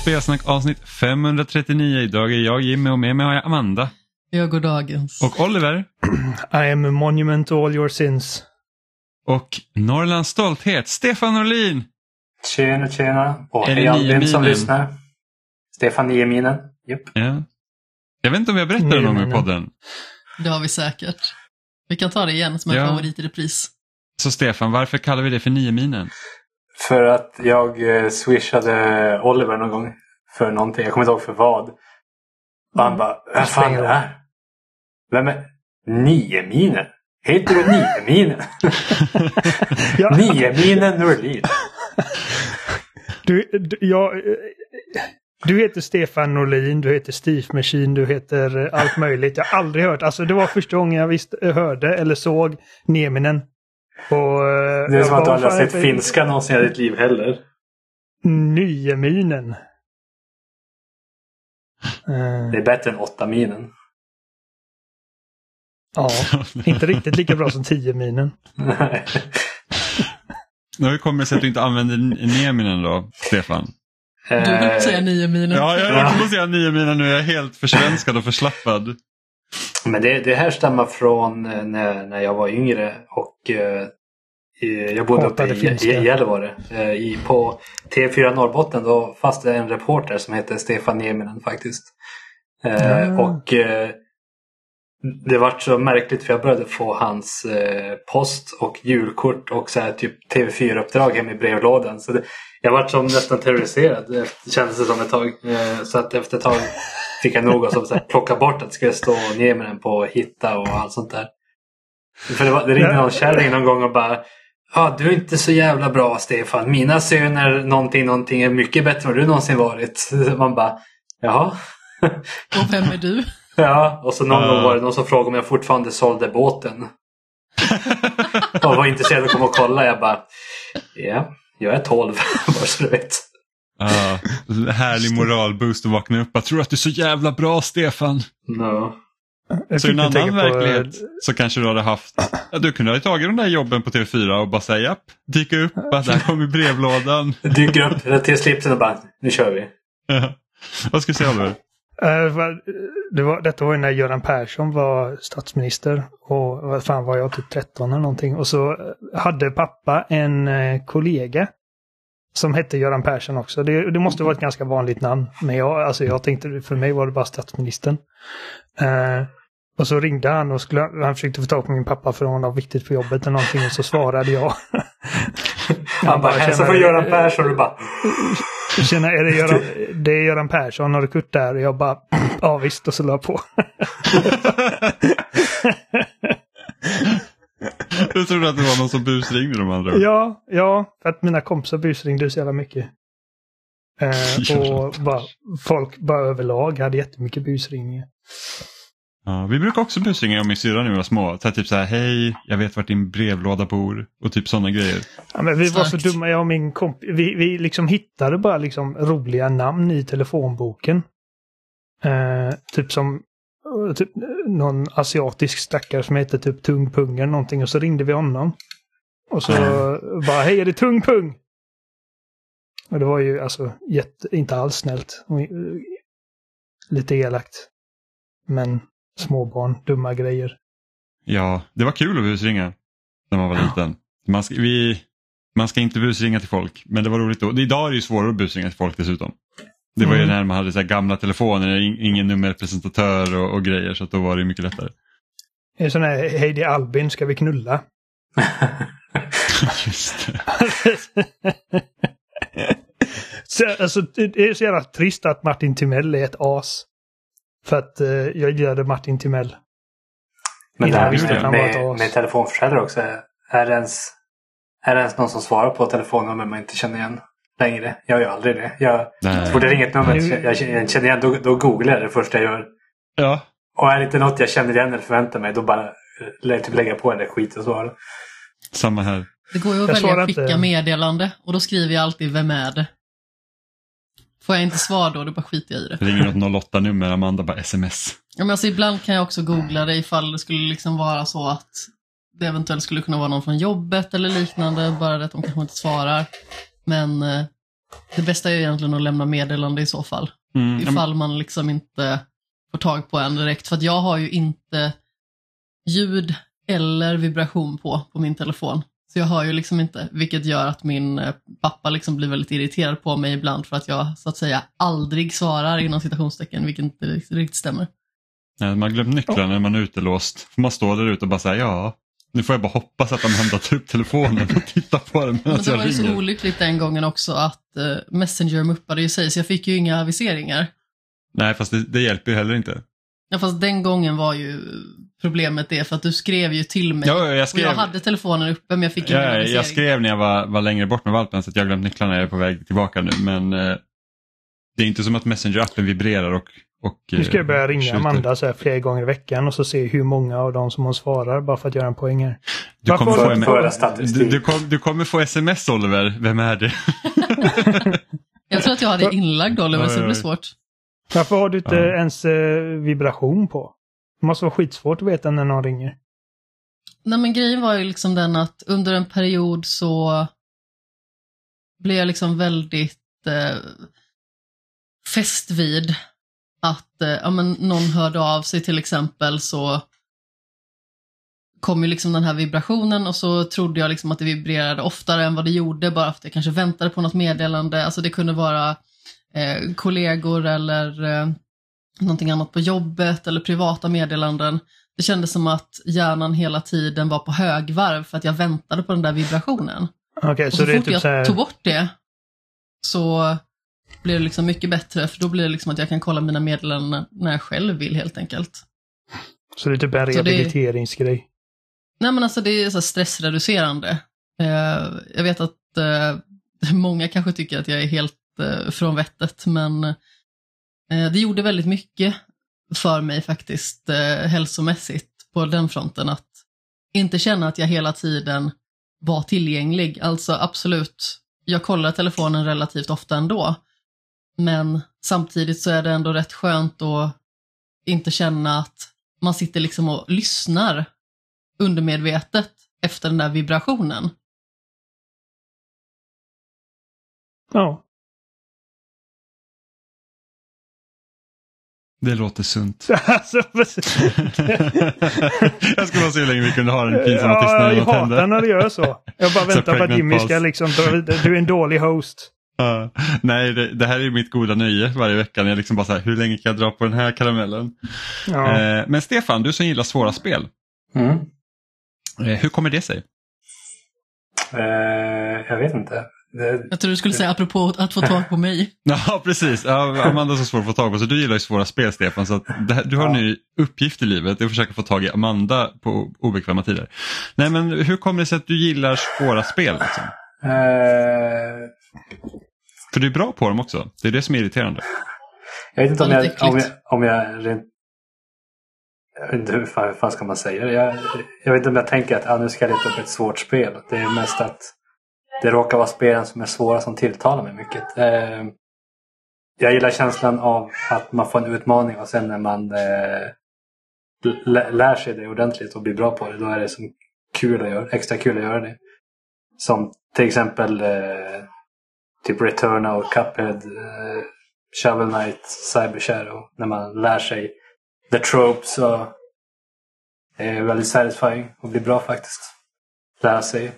Spelsnack avsnitt 539. Idag är jag Jimmy och med mig har jag Amanda. Ja, god dagens. Och Oliver. I am a monument to all your sins. Och Norrlands stolthet, Stefan Norlin. Tjena. Och hej Albin som lyssnar. Stefan Nieminen. Yep. Ja. Jag vet inte om jag berättade någon i podden. Det har vi säkert. Vi kan ta det igen som en favorit i repris. Så Stefan, varför kallar vi det för Nieminen? För att jag swishade Oliver någon gång för någonting. Jag kommer inte ihåg för vad. Och han bara, vad fan är det här? Vem är Nieminen? Heter du Nieminen? Nieminen Norlin. Du heter Stefan Norlin, du heter Steve Machine, du heter allt möjligt. Jag har aldrig hört. Alltså det var första gången jag hörde eller såg Nieminen. Och, det är som att du aldrig har sett finska någonsin i ditt liv heller. Nieminen. Det är bättre än 8-minen. Ja, inte riktigt lika bra som 10-minen. Nej. Nu kommer det sig att du inte använder Nieminen då, Stefan. Du vill säga 9-minen. Ja, jag kommer säga 9-minen nu. Jag är helt försvenskad och förslappad. Men det här stämmer från när jag var yngre och jag bodde uppe i Gällivare. På TV4 Norrbotten då fanns det en reporter som hette Stefan Nieminen faktiskt. Och det var så märkligt för jag började få hans post och julkort och så här typ TV4-uppdrag hem i brevlådan. Så jag var som nästan terroriserad. Det kändes det som ett tag. Så att efter ett tag fick jag nog så här, plocka bort att det skulle stå Nieminen på hitta och allt sånt där. För det ringde någon kärring någon gång och bara, du är inte så jävla bra Stefan. Mina söner någonting är mycket bättre än du någonsin varit. Man bara, jaha. Och vem är du? Ja, och så någon gång var det någon som frågade om jag fortfarande sålde båten. Och var intresserad att komma och kolla. Jag bara, jag är 12. Bara så du vet. Härlig moralboost att vakna upp. Jag tror att du är så jävla bra, Stefan. No. Så i en annan verklighet så kanske du hade haft... du kunde ha tagit de där jobben på TV4 och bara säga japp, dyka upp, att där kommer brevlådan. Dyker upp till slipsen och bara, nu kör vi. Vad ska du säga, Oliver? Detta var ju när Göran Persson var statsminister och vad fan var jag typ 13 eller någonting, och så hade pappa en kollega som hette Göran Persson också. Det måste vara ett ganska vanligt namn, men jag tänkte för mig var det bara statsministern. Och så ringde han och han försökte få tag på min pappa för hon var viktigt för jobbet eller någonting, och så svarade jag. Han bara, hälsa på Göran Persson och du bara... det är Göran Persson, har du kurt där? Och jag bara, ja visst, och så la på. Du trodde att det var någon som busringde de andra? Ja, för att mina kompisar busringde så jävla mycket. Och folk bara överlag hade jättemycket busringningar. Ja, vi brukar också busringa om min syrra när vi var små. Så typ så här, hej, jag vet vart din brevlåda bor. Och typ sådana grejer. Ja, men vi var så dumma, jag och min kompis. Vi liksom hittade bara liksom roliga namn i telefonboken. Typ som någon asiatisk stackare som heter typ Tungpung eller någonting. Och så ringde vi honom. Och så bara, hej, är det Tungpung? Och det var ju alltså inte alls snällt. Lite elakt. Men småbarn, dumma grejer. Ja, det var kul att busringa när man var liten. Man ska inte busringa till folk, men det var roligt då. Idag är det ju svårare att busringa till folk dessutom. Det var ju när man hade så här gamla telefoner, ingen nummerpresentatör och grejer, så att då var det mycket lättare. Det är sån här, hej det är Albin, ska vi knulla? Just det. Alltså, det är så jävla trist att Martin Timell är ett as. För att jag gillade Martin Timell. Men det här med telefonförsäljare också. Är det ens någon som svarar på telefonnummer man inte känner igen längre? Jag gör aldrig det. Så fort det ringer ett nummer jag känner igen, då googlar jag det första jag gör. Ja. Och är det inte något jag känner igen eller förväntar mig, då bara typ lägga på den där skiten och svara. Samma här. Det går ju att välja att skicka meddelande. Och då skriver jag alltid, vem är det? Får jag inte svar då bara skiter jag i det. Det ringer något 08-nummer, Amanda bara sms. Ja, men alltså ibland kan jag också googla det ifall det skulle liksom vara så att det eventuellt skulle kunna vara någon från jobbet eller liknande. Bara det att de kanske inte svarar. Men det bästa är egentligen att lämna meddelande i så fall. Ifall man liksom inte får tag på en direkt. För att jag har ju inte ljud eller vibration på min telefon. Så jag har ju liksom inte, vilket gör att min pappa liksom blir väldigt irriterad på mig ibland för att jag så att säga aldrig svarar inom citationstecken, vilket inte riktigt stämmer. Ja, man har glömt nycklarna när man är utelåst. Får man stå där ute och bara säga ja. Nu får jag bara hoppas att de hämtar upp telefonen och titta på den medan jag ringer. Men det var ju så olyckligt den gången också att Messenger muppade ju sig, så jag fick ju inga aviseringar. Nej, fast det hjälper ju heller inte. Ja, fast den gången var ju problemet det, för att du skrev ju till mig. Ja, jag skrev... Och jag hade telefonen uppe, men jag fick ingen avisering. Jag skrev när jag var längre bort med valpen, så att jag glömt nycklarna när jag är på väg tillbaka nu. Men det är inte som att Messenger-appen vibrerar och nu ska jag börja ringa Amanda så här flera gånger i veckan och så se hur många av dem som hon svarar, bara för att göra en poäng här. Du kommer få sms, Oliver. Vem är det? Jag tror att jag hade inlagd, Oliver, så det blir svårt. Varför har du inte ens vibration på? Det måste vara skitsvårt att veta när någon ringer. Nej, men grejen var ju liksom den att under en period så blev jag liksom väldigt fäst vid att någon hörde av sig till exempel, så kom ju liksom den här vibrationen och så trodde jag liksom att det vibrerade oftare än vad det gjorde, bara för att jag kanske väntade på något meddelande. Alltså det kunde vara kollegor eller någonting annat på jobbet eller privata meddelanden. Det kändes som att hjärnan hela tiden var på högvarv för att jag väntade på den där vibrationen. Okay, så fort jag tog bort det så blev det liksom mycket bättre, för då blir det liksom att jag kan kolla mina meddelanden när jag själv vill, helt enkelt. Så det är typ en rehabiliteringsgrej? Nej, men alltså det är så stressreducerande. Jag vet att många kanske tycker att jag är helt från vettet, men det gjorde väldigt mycket för mig faktiskt hälsomässigt på den fronten, att inte känna att jag hela tiden var tillgänglig. Alltså absolut, jag kollar telefonen relativt ofta ändå, men samtidigt så är det ändå rätt skönt att inte känna att man sitter liksom och lyssnar undermedvetet efter den där vibrationen. Ja. Det låter sunt. Jag ska bara se hur länge vi kunde ha den pinsamma tystnaden. Jag hatar när det gör så. Jag bara väntar på att Jimmy ska liksom... Du är en dålig host. Nej, det här är mitt goda nöje varje vecka. Jag liksom bara så här, hur länge kan jag dra på den här karamellen? Ja. Men Stefan, du som gillar svåra spel. Hur kommer det sig? Jag vet inte. Jag tror du skulle säga apropå att få tag på mig. Ja, precis. Amanda är så svår att få tag på, så du gillar ju svåra spel, Stefan. Så att du har en ny uppgift i livet, att försöka få tag i Amanda på obekväma tider. Nej, men hur kommer det sig att du gillar svåra spel? Liksom? För du är bra på dem också. Det är det som är irriterande. Jag vet inte om jag rent... Jag vet inte hur fan ska man säga det. Jag vet inte om jag tänker att nu ska jag leta upp ett svårt spel. Det är mest att det råkar vara spelen som är svåra som tilltalar mig mycket. Jag gillar känslan av att man får en utmaning och sen när man lär sig det ordentligt och blir bra på det, då är det som kul att göra, extra kul att göra det. Som till exempel typ Returnal, Cuphead, Shovel Knight, Cyber Shadow. När man lär sig the tropes, så är det väldigt satisfying och blir bra faktiskt. Lära sig.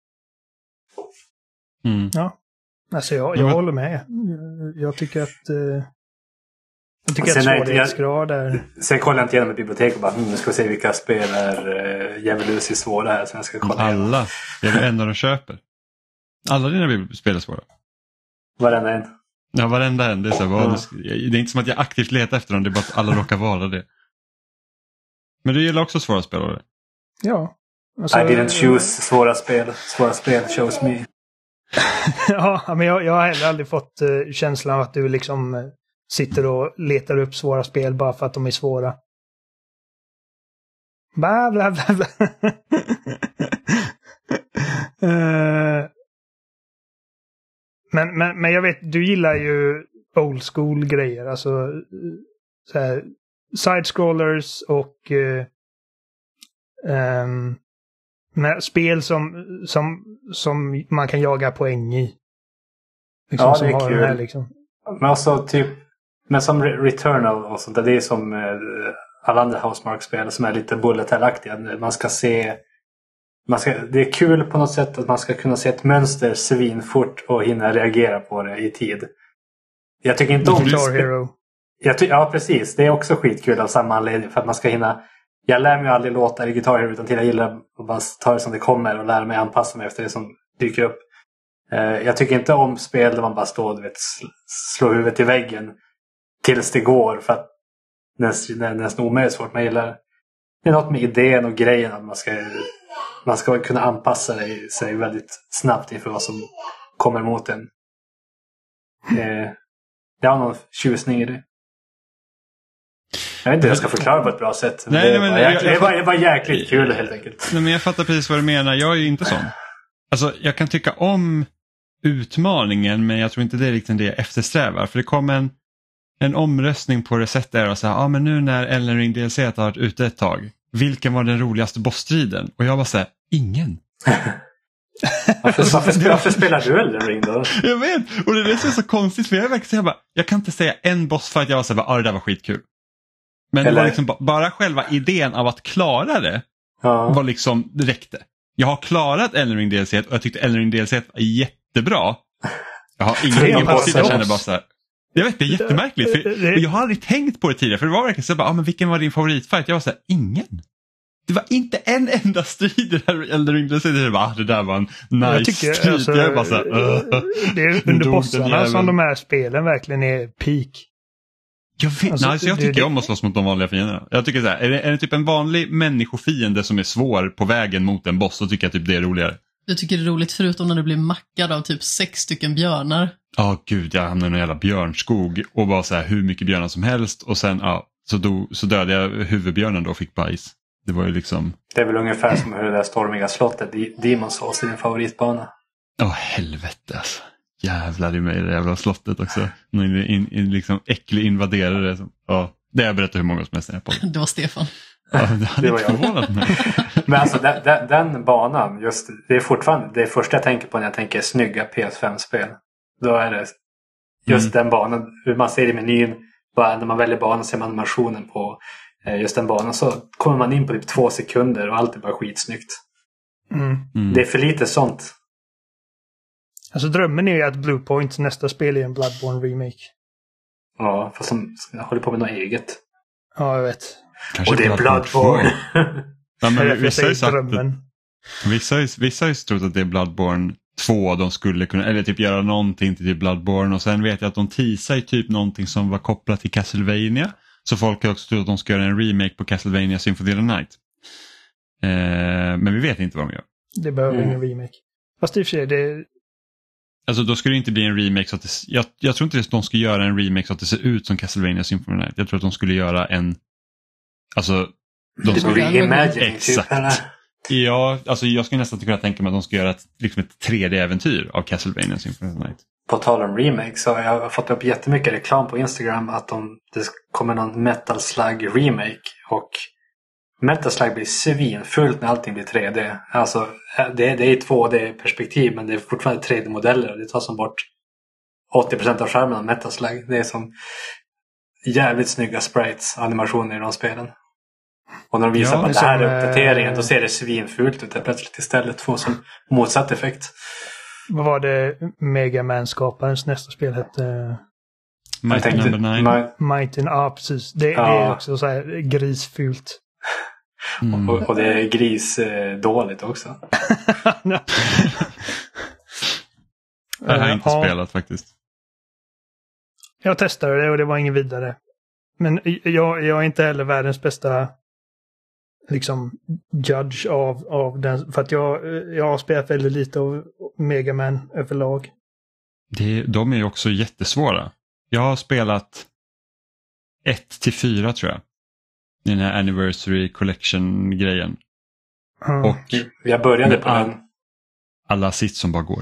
Ja, alltså jag håller med. Jag tycker att svårighetsgrad är... Sen kollar jag inte igenom ett bibliotek och bara, nu ska vi se vilka spel är djävulusiskt svåra här, så jag ska kolla igenom. Alla, det är det enda de köper. Alla dina spel är svåra. Varenda en. Ja, varenda en. Det är, det är inte som att jag aktivt letar efter dem, det är bara att alla råkar vara det. Men du gillar också svåra spel, eller? Ja. Alltså, I didn't choose svåra spel. Svåra spel chose me. Ja, men jag har heller aldrig fått känslan av att du liksom sitter och letar upp svåra spel bara för att de är svåra. Bla bla bla bla. Men jag vet, du gillar ju old school grejer, alltså så här, side-scrollers och med spel som man kan jaga poäng i. Liksom, ja, som det är har kul. den här, liksom. Men alltså typ, men som Returnal och sånt där, det är som alla andra Housemarque-spel som är lite bullet hell-aktiga. Det är kul på något sätt att man ska kunna se ett mönster svinfort och hinna reagera på det i tid. Jag tycker inte om Guitar Hero. Ja, precis. Det är också skitkul av samma anledning. För att man ska hinna... Jag lär mig aldrig låta i Guitar Hero, utan jag gillar att bara ta det som det kommer och lära mig anpassa mig efter det som dyker upp. Jag tycker inte om spel där man bara står och slår huvudet i väggen tills det går, för att nästan omöjligt svårt. Man gillar... Det är något med idén och grejen att man ska kunna anpassa sig väldigt snabbt inför vad som kommer mot en. Jag har någon tjusning i det. Jag vet inte hur jag ska förklara på ett bra sätt. Det var jäkligt kul helt enkelt. Nej, men jag fattar precis vad du menar. Jag är ju inte sån. Alltså, jag kan tycka om utmaningen, men jag tror inte det är riktigt det jag eftersträvar. För det kom en omröstning på Reset där och sa, men nu när Elden Ring DLC har varit ute ett tag, vilken var den roligaste bossstriden? Och jag var så här, ingen. Varför spelar du Elden Ring då? Jag vet, och det är så konstigt, för jag är verkligen så här, jag kan inte säga en bossfight jag var så här, det där var skitkul. Men det var liksom bara själva idén av att klara det var liksom, det räckte. Jag har klarat Elden Ring DLC och jag tyckte Elden Ring DLC var jättebra. Jag har ingen boss, jag känner bara så här. Jag vet, det är jättemärkligt, för jag har aldrig tänkt på det tidigare, för det var verkligen så bara, men vilken var din favoritfight? Jag var så här, ingen. Det var inte en enda strid i det här Elden Ring DLC. Det där var en nice strid. Alltså, jag bara så här, det är under bossarna som de här spelen verkligen är peak. Jag vet, alltså, jag tycker om att slåss mot de vanliga fienderna. Jag tycker så här, är det typ en vanlig människofiende som är svår på vägen mot en boss, så tycker jag typ det är roligare. Jag tycker det är roligt, förutom när du blir mackad av typ 6 stycken björnar. Ja, gud, jag hamnade i en jävla björnskog och bara så här hur mycket björnar som helst, och sen så dödade jag huvudbjörnen då och fick bajs. Det var ju liksom... Det är väl ungefär som hur det där stormiga slottet Demon's Souls är din favoritbana. Helvete alltså. Jävlar i mig, det jävla slottet också. Liksom äcklig invaderare. Det har jag berättat hur många som helst är på. Det var Stefan. Det var jag. Men alltså den banan, just det är fortfarande det första jag tänker på när jag tänker snygga PS5-spel. Då är det just den banan, hur man ser i menyn, bara när man väljer banan ser man animationen på just den banan, så kommer man in på typ 2 sekunder och allt är bara skitsnyggt. Det är för lite sånt. Alltså drömmen är ju att Bluepoints nästa spel är en Bloodborne remake. Ja, fast som håller på med något eget. Ja, jag vet. Kanske och det är Bloodborne. Ja, men vissa har ju trott att det är Bloodborne 2 de skulle kunna, eller typ göra någonting till typ Bloodborne, och sen vet jag att de teasar ju typ någonting som var kopplat till Castlevania, så folk har också trott att de ska göra en remake på Castlevania Symphony of the Night. Men vi vet inte vad de gör. Det behöver ingen remake. Fast i och för sig, det... Alltså då skulle det inte bli en remake så att jag tror inte att de ska göra en remake så att det ser ut som Castlevania Symphony of the Night. Jag tror att de skulle göra en... Alltså... De skulle reimagining exakt. Typ, ja, alltså jag skulle nästan kunna tänka mig att de ska göra ett 3D-äventyr av Castlevania Symphony of the Night. På tal om remake så har jag fått upp jättemycket reklam på Instagram att det kommer någon Metal Slug remake, och Metal Slug blir svinfullt när allting blir 3D. Alltså det är i 2D-perspektiv, men det är fortfarande 3D-modeller och det tar som bort 80% av skärmen av Metal Slug. Det är som jävligt snygga sprites, animationer i de spelen. Och när de visar på den här uppdateringen, då ser det svinfult ut plötsligt istället, får som motsatt effekt. Vad var det Mega Man-skaparens nästa spel hette? Mighty Number 9. Mighty, ja precis. Det är också så här grisfult. Och det är grisdåligt också. Jag har inte spelat faktiskt. Jag testade det och det var ingen vidare. Men jag är inte heller världens bästa liksom judge av den, för att jag har spelat väldigt lite av Mega Man överlag. De är ju också jättesvåra. Jag har spelat 1-4 tror jag. Den här Anniversary Collection-grejen. Och jag började på den. Alla sitt som bara går.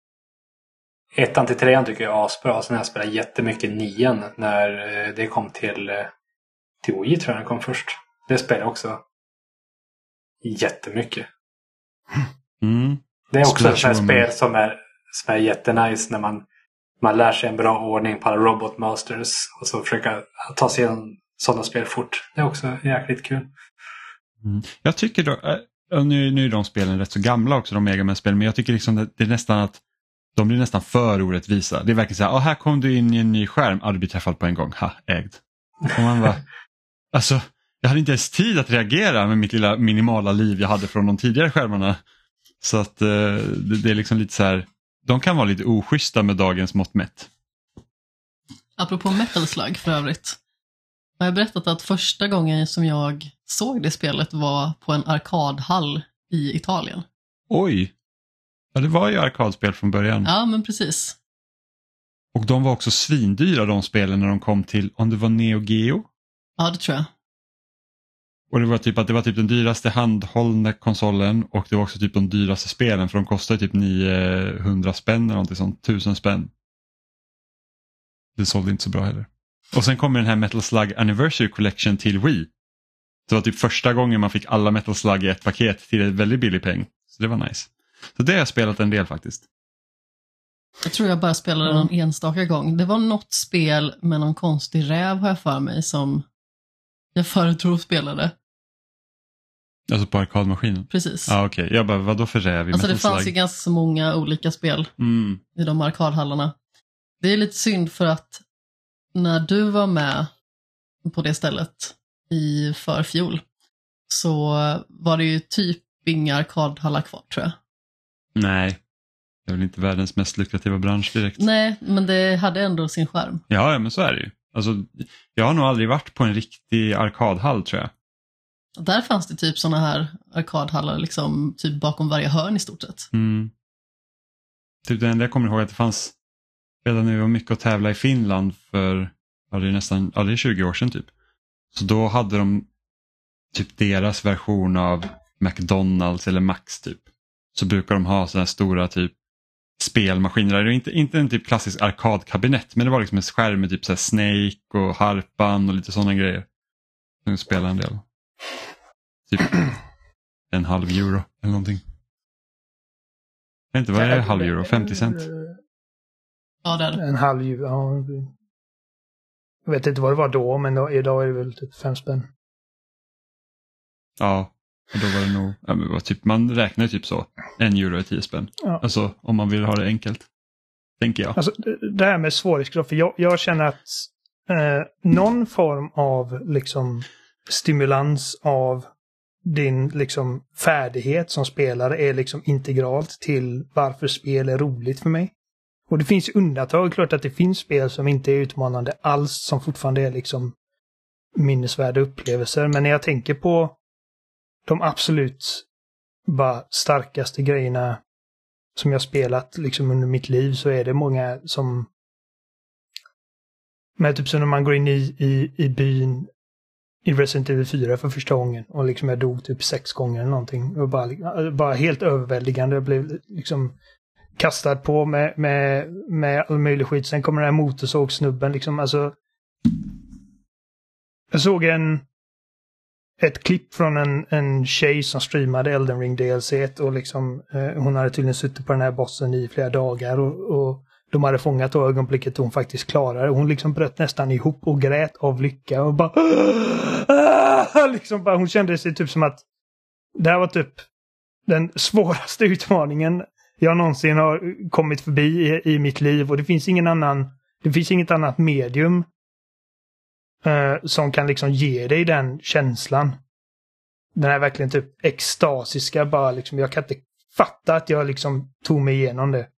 1-3 tycker jag är asbra. Sen har jag spelat jättemycket 9 när det kom till Wii, tror jag den kom först. Det spelar jag också jättemycket. Det är också ett spel som är jättenice när man man lär sig en bra ordning på alla Robot Masters och så försöka ta sig igenom sådana spel fort. Det är också jäkligt kul. Jag tycker då, nu är de spelen rätt så gamla också, de Mega Man-spelen, men jag tycker liksom det är nästan att de blir nästan för orättvisa. Det är verkligen så här, här kom du in i en ny skärm, du blir träffad på en gång, ägd. Och man bara, alltså, jag hade inte ens tid att reagera med mitt lilla minimala liv jag hade från de tidigare skärmarna. Så att det är liksom lite så här, de kan vara lite oschyssta med dagens mått mätt. Apropå Metal Slug för övrigt. Jag har berättat att första gången som jag såg det spelet var på en arkadhall i Italien. Oj! Ja, det var ju arkadspel från början. Ja, men precis. Och de var också svindyra, de spelen, när de kom till, om det var Neo Geo? Ja, det tror jag. Och det var typ den dyraste handhållna konsolen, och det var också typ de dyraste spelen, för de kostade typ 900 spänn eller någonting sånt, 1000 spänn. Det sålde inte så bra heller. Och sen kommer den här Metal Slug Anniversary Collection till Wii. Det var typ första gången man fick alla Metal Slug i ett paket till en väldigt billig peng. Så det var nice. Så det har jag spelat en del faktiskt. Jag tror jag bara spelade någon enstaka gång. Det var något spel med någon konstig räv, har jag för mig, som jag förut spelade. Alltså på arkadmaskinen? Precis. Ja, okej. Jag bara, vadå för räv i Alltså Metal det fanns Slug? ju ganska många olika spel i de arkadhallarna. Det är lite synd för att när du var med på det stället i förfjol så var det ju typ inga arkadhallar kvar, tror jag. Nej, det är väl inte världens mest lukrativa bransch direkt. Nej, men det hade ändå sin charm. Ja, men så är det ju. Alltså, jag har nog aldrig varit på en riktig arkadhall, tror jag. Och där fanns det typ såna här arkadhallar liksom typ bakom varje hörn i stort sett. Typ det enda jag kommer ihåg att det fanns redan nu var mycket att tävla i Finland för, det är 20 år sedan typ. Så då hade de typ deras version av McDonald's eller Max typ. Så brukar de ha sådana stora typ spelmaskiner. Det är inte en typ klassisk arkadkabinett, men det var liksom en skärm med typ så här Snake och Harpan och lite sådana grejer. De spelar en del. Typ €0,5 eller någonting. Jag vet inte, vad är €0,5? 50 cent? Ja, det är det. €0,5, ja. Jag vet inte vad det var då, men idag är det väl typ 5 spänn. Ja, och då var det nog, typ, man räknar ju typ så, €1 är 10 spänn. Ja. Alltså, om man vill ha det enkelt, tänker jag. Alltså, det här med svårighetsgrad, för jag känner att någon form av liksom stimulans av din liksom färdighet som spelare är liksom integralt till varför spel är roligt för mig. Och det finns undantag, klart att det finns spel som inte är utmanande alls, som fortfarande är liksom minnesvärda upplevelser. Men när jag tänker på de absolut bara starkaste grejerna som jag spelat liksom under mitt liv, så är det många som, men typ som när man går in i byn i Resident Evil 4 för första gången och liksom jag dog typ 6 gånger eller någonting. Och bara helt överväldigande. Jag blev liksom kastad på med all möjlig skit. Sen kommer den här motorsågsnubben liksom, alltså. Jag såg ett klipp från en tjej som streamade Elden Ring DLC och liksom hon hade tydligen suttit på den här bossen i flera dagar och de hade fångat då ögonblicket hon faktiskt klarade. Hon liksom bröt nästan ihop och grät av lycka och bara liksom bara, hon kände sig typ som att det här var typ den svåraste utmaningen jag någonsin har kommit förbi i mitt liv, och det finns inget annat medium som kan liksom ge dig den känslan. Den är verkligen typ extasiska, bara liksom, jag kan inte fatta att jag liksom tog mig igenom det.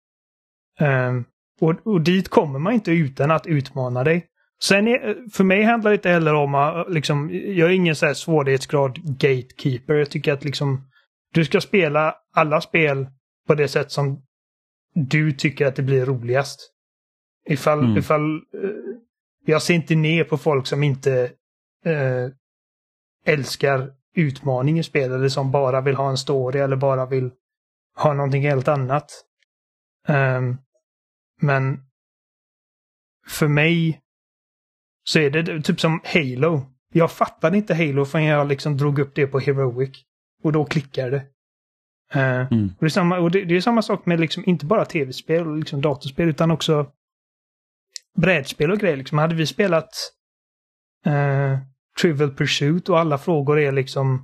Och dit kommer man inte utan att utmana dig. Sen för mig handlar det inte heller om liksom, jag är ingen så här svårighetsgrad gatekeeper. Jag tycker att liksom du ska spela alla spel på det sätt som du tycker att det blir roligast. Ifall jag ser inte ner på folk som inte älskar utmaning i spel, eller som bara vill ha en story eller bara vill ha någonting helt annat. Men för mig så är det typ som Halo. Jag fattade inte Halo förrän jag liksom drog upp det på Heroic. Och då klickade det. Och det är samma sak med liksom inte bara tv-spel och liksom datorspel, utan också brädspel och grejer. Liksom, hade vi spelat Trivial Pursuit och alla frågor är liksom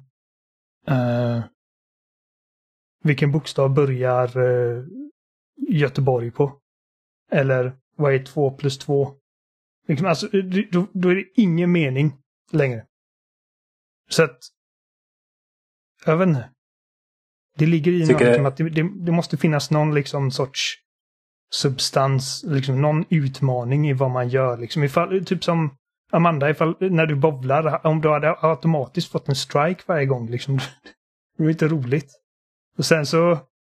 vilken bokstav börjar Göteborg på? Eller vad är 2 + 2? Liksom, alltså, då är det ingen mening längre. Så att jag vet inte. Det ligger i något, liksom, att det måste finnas någon liksom sorts substans, liksom någon utmaning i vad man gör. Liksom, ifall, typ som Amanda, när du bowlar, om du hade automatiskt fått en strike varje gång, liksom, det var inte roligt. Och sen så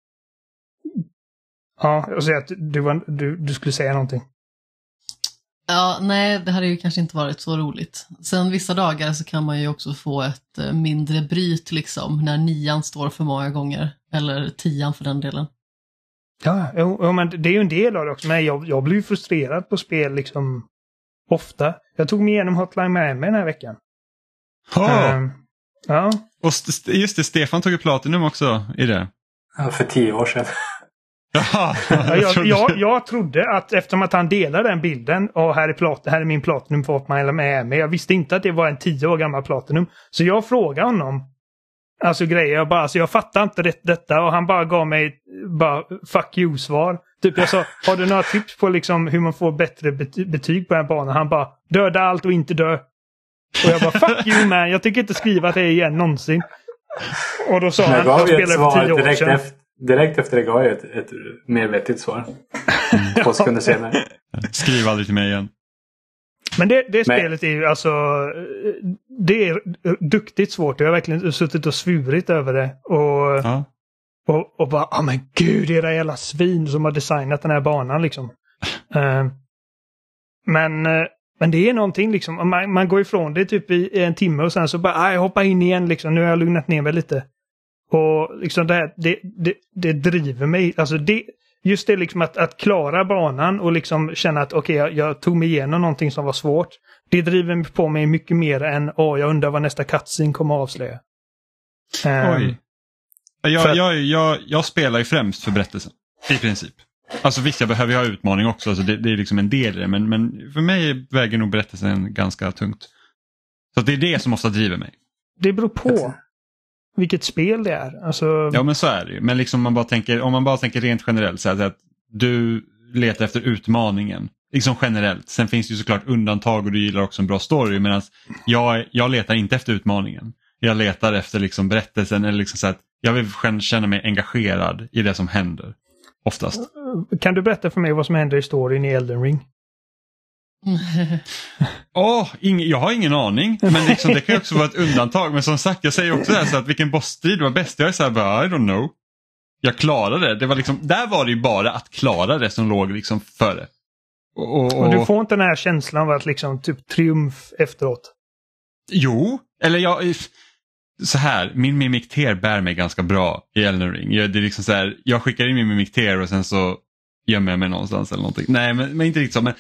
jag säger att du skulle säga någonting. Ja, nej, det hade ju kanske inte varit så roligt. Sen vissa dagar så kan man ju också få ett mindre bryt liksom, när 9 står för många gånger. Eller 10 för den delen. Ja, men det är ju en del av det också. Men jag blir ju frustrerad på spel liksom ofta. Jag tog mig igenom Hotline Miami den här veckan. Ja. Och just det, Stefan tog ju Platinum också i det. Ja, för 10 år sedan. Jag trodde att eftersom att han delar den bilden och här är min Platinum för Hotline Miami. Jag visste inte att det var en 10 år gammal Platinum. Så jag frågade honom alltså grejer. Jag fattar inte detta och han bara gav mig fuck you-svar. Typ jag sa, har du några tips på liksom hur man får bättre betyg på den banan? Han bara, döda allt och inte dö. Och jag bara, fuck you man, jag tycker inte skriva det igen någonsin. Och då sa han, jag spelade för 10 år sedan. Direkt efter det gav jag ett mer vettigt svar. 2 sekunder senare. Skriv aldrig till mig igen. Men det spelet är ju alltså, det är duktigt svårt. Jag har verkligen suttit och svurit över det. Och bara, men gud, era jävla svin som har designat den här banan liksom. Men det är någonting liksom, man går ifrån det typ i en timme och sen så bara, jag hoppar in igen liksom, nu har jag lugnat ner mig lite. Och liksom det driver mig, alltså just det liksom att klara banan och liksom känna att okej, jag tog mig igenom någonting som var svårt. Det driver på mig mycket mer än jag undrar vad nästa cutscene kommer att avslöja. Oj. Jag spelar ju främst för berättelsen, i princip. Alltså visst, jag behöver ju ha utmaning också, alltså det är liksom en del i det, men för mig väger nog berättelsen ganska tungt. Så det är det som ofta driver mig. Det beror på vilket spel det är. Alltså... Ja, men så är det ju. Men liksom om man bara tänker rent generellt så att du letar efter utmaningen. Liksom generellt. Sen finns det ju såklart undantag och du gillar också en bra story. Medan jag letar inte efter utmaningen. Jag letar efter liksom berättelsen. Eller liksom så att jag vill känna mig engagerad i det som händer. Oftast. Kan du berätta för mig vad som händer i storyn i Elden Ring? Jag har ingen aning. Men liksom, det kan ju också vara ett undantag. Men som sagt, jag säger också det här, så att vilken bossstrid var bäst. Jag är så här, I don't know. Jag klarade det. Det var liksom, där var det ju bara att klara det som låg liksom före. Och du får inte den här känslan av att liksom typ triumf efteråt? Jo, eller så här, min mimikter bär mig ganska bra i Elden Ring. Det är liksom så här, jag skickar in min mimikter och sen så gömmer jag mig någonstans eller någonting. Nej, men inte riktigt så. Men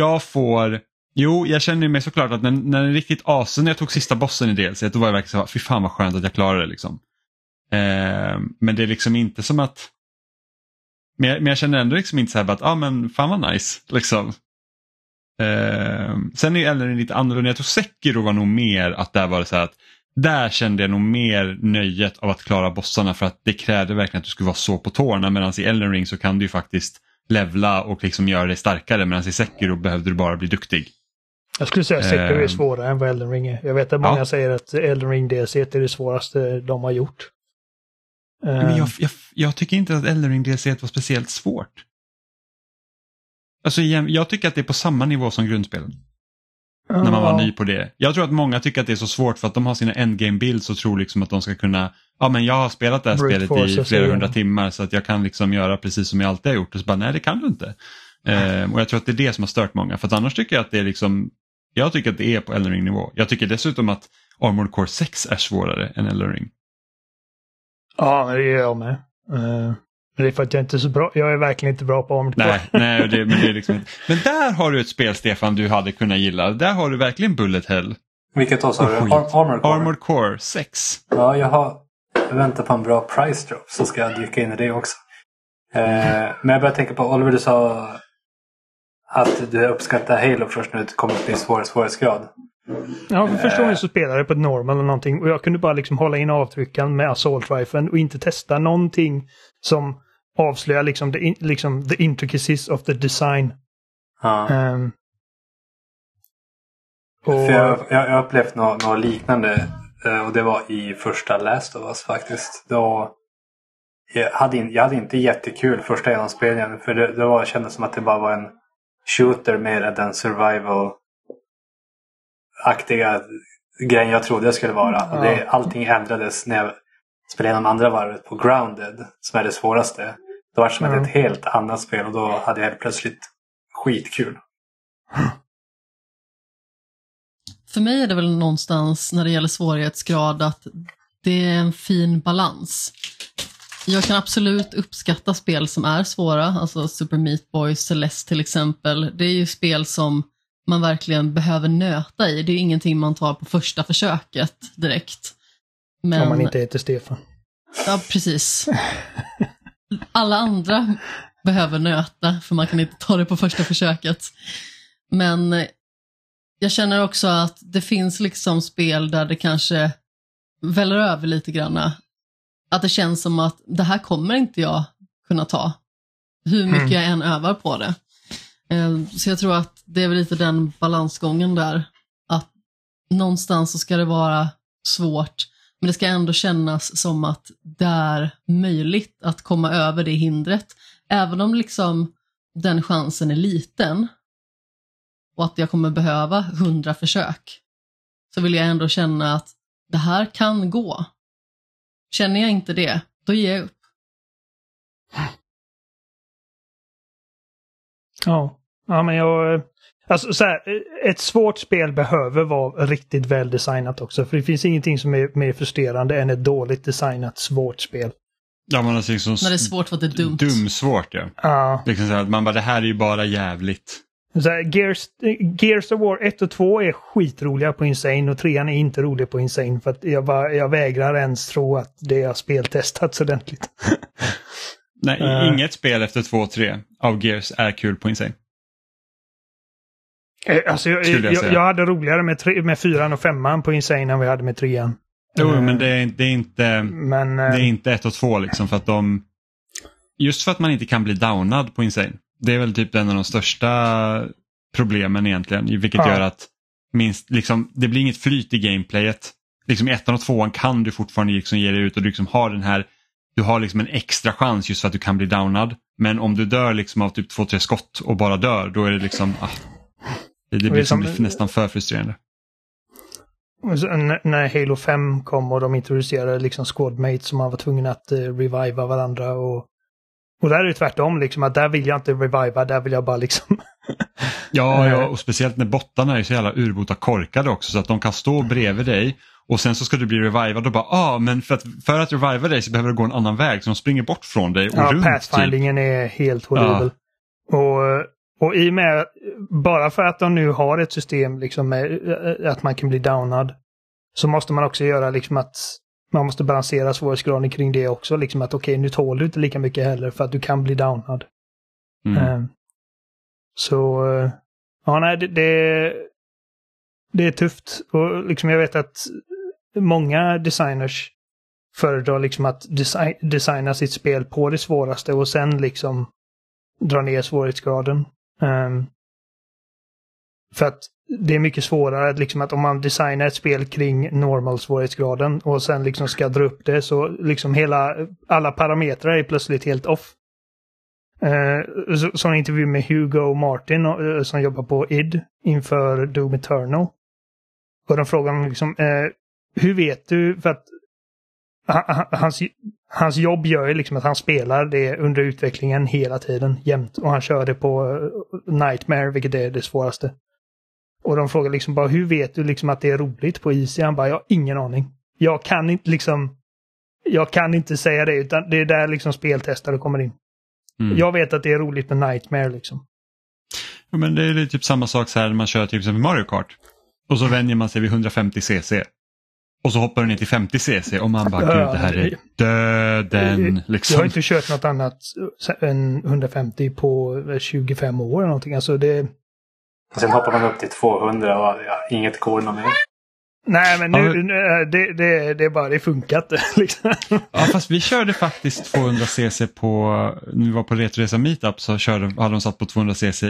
jag känner mig såklart att när det är riktigt när jag tog sista bossen i DLC, då var jag verkligen så här, fy fan vad skönt att jag klarade det liksom. Men det är liksom inte som att men jag känner ändå liksom inte så här att men fan vad nice liksom. Sen är ju Elden Ring lite annorlunda. Jag tror Sekiro var nog mer att där var det så här att där kände jag nog mer nöjet av att klara bossarna, för att det krävde verkligen att du skulle vara så på tårna, medan i Elden Ring så kan du ju faktiskt levla och liksom göra det starkare, medan i Sekiro behövde du bara bli duktig. Jag skulle säga att Sekiro är svårare än vad Elden Ring är. Jag vet att många säger att Elden Ring DLC är det svåraste de har gjort. Men jag tycker inte att Elden Ring DLC var speciellt svårt. Alltså jag tycker att det är på samma nivå som grundspelen. När man var ny på det. Jag tror att många tycker att det är så svårt för att de har sina endgame builds och tror liksom att de ska kunna, men jag har spelat det här spelet i flera hundra timmar så att jag kan liksom göra precis som jag alltid har gjort. Och så bara, nej det kan du inte. Och jag tror att det är det som har stört många. För att annars tycker jag att det är liksom, jag tycker att det är på Elden Ring nivå. Jag tycker dessutom att Armored Core 6 är svårare än Elden Ring. Ja, det är jag med. Men det är för att jag inte är så bra. Jag är verkligen inte bra på Armored Core. Nej, men det är liksom inte. Men där har du ett spel, Stefan, du hade kunnat gilla. Där har du verkligen Bullet Hell. Vilket då sa du? Armored Core 6. Ja, jag väntar på en bra price drop, så ska jag dyka in i det också. Men jag börjar tänka på, Oliver, du sa att du uppskattar Halo först när det kommer till svårighetsgrad. Ja, för första gången så spelade jag på ett normal eller någonting och jag kunde bara liksom hålla in avtryckan med assault riflen och inte testa någonting som avslöjar liksom the intricacies of the design. Ja. För jag har upplevt något liknande och det var i första Last of Us faktiskt. Då jag hade inte jättekul första genomspelningen för det kändes som att det bara var en shooter mer än den survival-aktiga grejen jag trodde det skulle vara. Och allting ändrades när jag spelade genom andra varvet på Grounded som är det svåraste. Då var det som ett helt annat spel och då hade jag helt plötsligt skitkul. För mig är det väl någonstans när det gäller svårighetsgrad att det är en fin balans. Jag kan absolut uppskatta spel som är svåra, alltså Super Meat Boy, Celeste till exempel. Det är ju spel som man verkligen behöver nöta i. Det är ingenting man tar på första försöket direkt. Men... om man inte heter Stefan. Ja, precis. Alla andra behöver nöta för man kan inte ta det på första försöket. Men jag känner också att det finns liksom spel där det kanske väller över lite granna. Att det känns som att det här kommer inte jag kunna ta. Hur mycket jag än övar på det. Så jag tror att det är väl lite den balansgången där. Att någonstans så ska det vara svårt. Men det ska ändå kännas som att det är möjligt att komma över det hindret. Även om liksom den chansen är liten. Och att jag kommer behöva 100 försök. Så vill jag ändå känna att det här kan gå. Känner jag inte det, då ger jag upp. Ja, men jag... Alltså så här, ett svårt spel behöver vara riktigt väl designat också. För det finns ingenting som är mer frustrerande än ett dåligt designat svårt spel. Ja, man har liksom när det är svårt för att det är dumt. Dumsvårt, ja. Ja. Liksom så här, man bara, det här är ju bara jävligt. Så här, Gears of War 1 och 2 är skitroliga på Insane och 3 är inte rolig på Insane för att jag vägrar ens tro att det har speltestats ordentligt. Nej, inget spel efter 2 och 3 av Gears är kul på Insane. Alltså jag hade roligare med 4 och 5 på Insane än vi hade med 3. Jo, men det är inte 1 och 2 liksom för att just för att man inte kan bli downad på Insane. Det är väl typ en av de största problemen egentligen, vilket gör att det blir inget flyt i gameplayet. Liksom i 1 och 2 kan du fortfarande liksom ge dig ut och du liksom har du har liksom en extra chans just för att du kan bli downad. Men om du dör liksom av typ 2-3 skott och bara dör, då är det liksom det blir liksom nästan för frustrerande. När Halo 5 kom och de introducerade liksom squadmates som man var tvungen att reviva varandra och där är det tvärtom liksom att där vill jag inte reviva, där vill jag bara liksom ja, och speciellt när bottarna är så jävla urbota korkade också så att de kan stå bredvid dig och sen så ska du bli revivad och bara men för att reviva dig så behöver du gå en annan väg så de springer bort från dig och runt. Pathfindingen typ. Är helt horribel. Och i och med bara för att de nu har ett system liksom med att man kan bli downad så måste man också göra liksom att man måste balansera svårighetsgraden kring det också. Liksom att okej, nu tål du inte lika mycket heller för att du kan bli downad. Det är tufft. Och liksom jag vet att många designers föredrar liksom att designa sitt spel på det svåraste och sen liksom dra ner svårighetsgraden. För att det är mycket svårare liksom att om man designar ett spel kring normal svårighetsgraden och sen liksom ska dra upp det så liksom alla parametrar är plötsligt helt off. Så en intervju med Hugo Martin som jobbar på id inför Doom Eternal. Och de frågar liksom hur vet du för att hans jobb gör ju liksom att han spelar det under utvecklingen hela tiden jämt och han kör det på Nightmare vilket är det svåraste. Och de frågar liksom bara hur vet du liksom att det är roligt på Easy? Han bara jag har ingen aning. Jag kan inte säga det utan det är där liksom speltestare kommer in. Jag vet att det är roligt med Nightmare liksom. Ja, men det är typ samma sak så här när man kör till exempel Mario Kart. Och så vänjer man sig vid 150 cc. Och så hoppar du ner till 50 cc och man bara, gud, det här är döden. Liksom. Jag har inte kört något annat än 150 på 25 år eller någonting. Alltså det... Och sen hoppar man upp till 200 och inget går någon mer. Nej, men nu, det är bara det funkat. Liksom. Ja, fast vi körde faktiskt 200 cc på, när vi var på Retroresa Meetup så hade de satt på 200 cc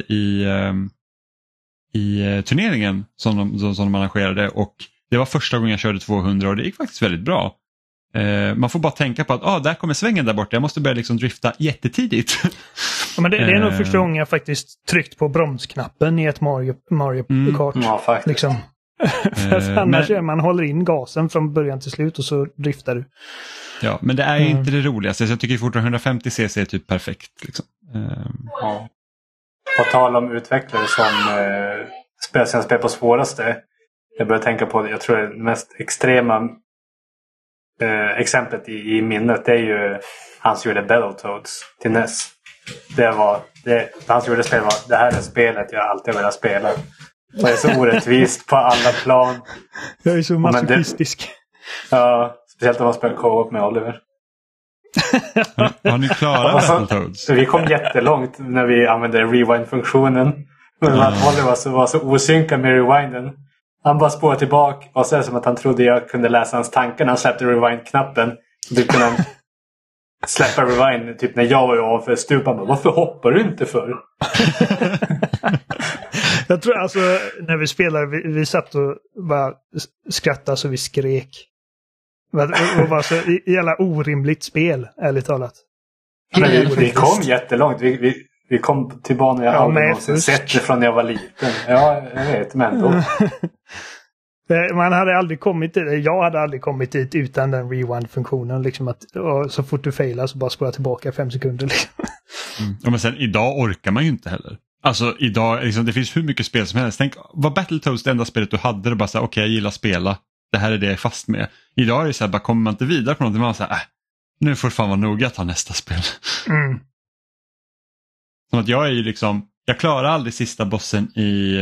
i turneringen som de arrangerade, och det var första gången jag körde 200 och det gick faktiskt väldigt bra. Man får bara tänka på att där kommer svängen där borta, jag måste börja liksom drifta jättetidigt. Ja, men det är nog första gången jag faktiskt tryckt på bromsknappen i ett Mario Kart. Ja, faktiskt. Liksom. Annars man håller in gasen från början till slut och så driftar du. Ja, men det är ju inte det roligaste, så jag tycker fortfarande 150 cc är typ perfekt. Liksom. Ja. På tal om utvecklare som spelar på svåraste, jag börjar tänka på det, jag tror det mest extrema exemplet i minnet, det är ju han som gjorde Battletoads till NES. Han som gjorde spel var, det här är spelet jag alltid velat spela. Det är så orättvist på alla plan. Jag är så masochistisk. Ja, speciellt om man spelar co-op med Oliver. Har ni klarat Battletoads? Vi kom jättelångt när vi använde rewind-funktionen. Men Oliver var så osynkad med rewinden. Han bara spårade tillbaka och så är det som att han trodde jag kunde läsa hans tankar när han släppte rewind-knappen. Du kunde släppa rewind typ när jag var av för stupan. Varför hoppar du inte för? Jag tror alltså när vi spelade, vi satt och bara skrattade så vi skrek. Och var så jävla orimligt spel, ärligt talat. Men vi kom jättelångt. Vi kom till banan jag aldrig någonsin sett det från när jag var liten. Ja, jag vet, men då. Man hade aldrig kommit dit, jag hade aldrig kommit dit utan den rewind-funktionen. Liksom att, så fort du failar så bara spola tillbaka 5 sekunder. Liksom. Ja, men sen idag orkar man ju inte heller. Alltså idag, liksom, det finns hur mycket spel som helst. Tänk, var Battletoads det enda spelet du hade? Och bara såhär, okej, jag gillar att spela. Det här är det jag är fast med. Idag är det såhär, bara kommer man inte vidare på någonting. Man såhär, nu får det fan vara noga att ta nästa spel. Mm. Som att jag är ju liksom, jag klarar aldrig sista bossen i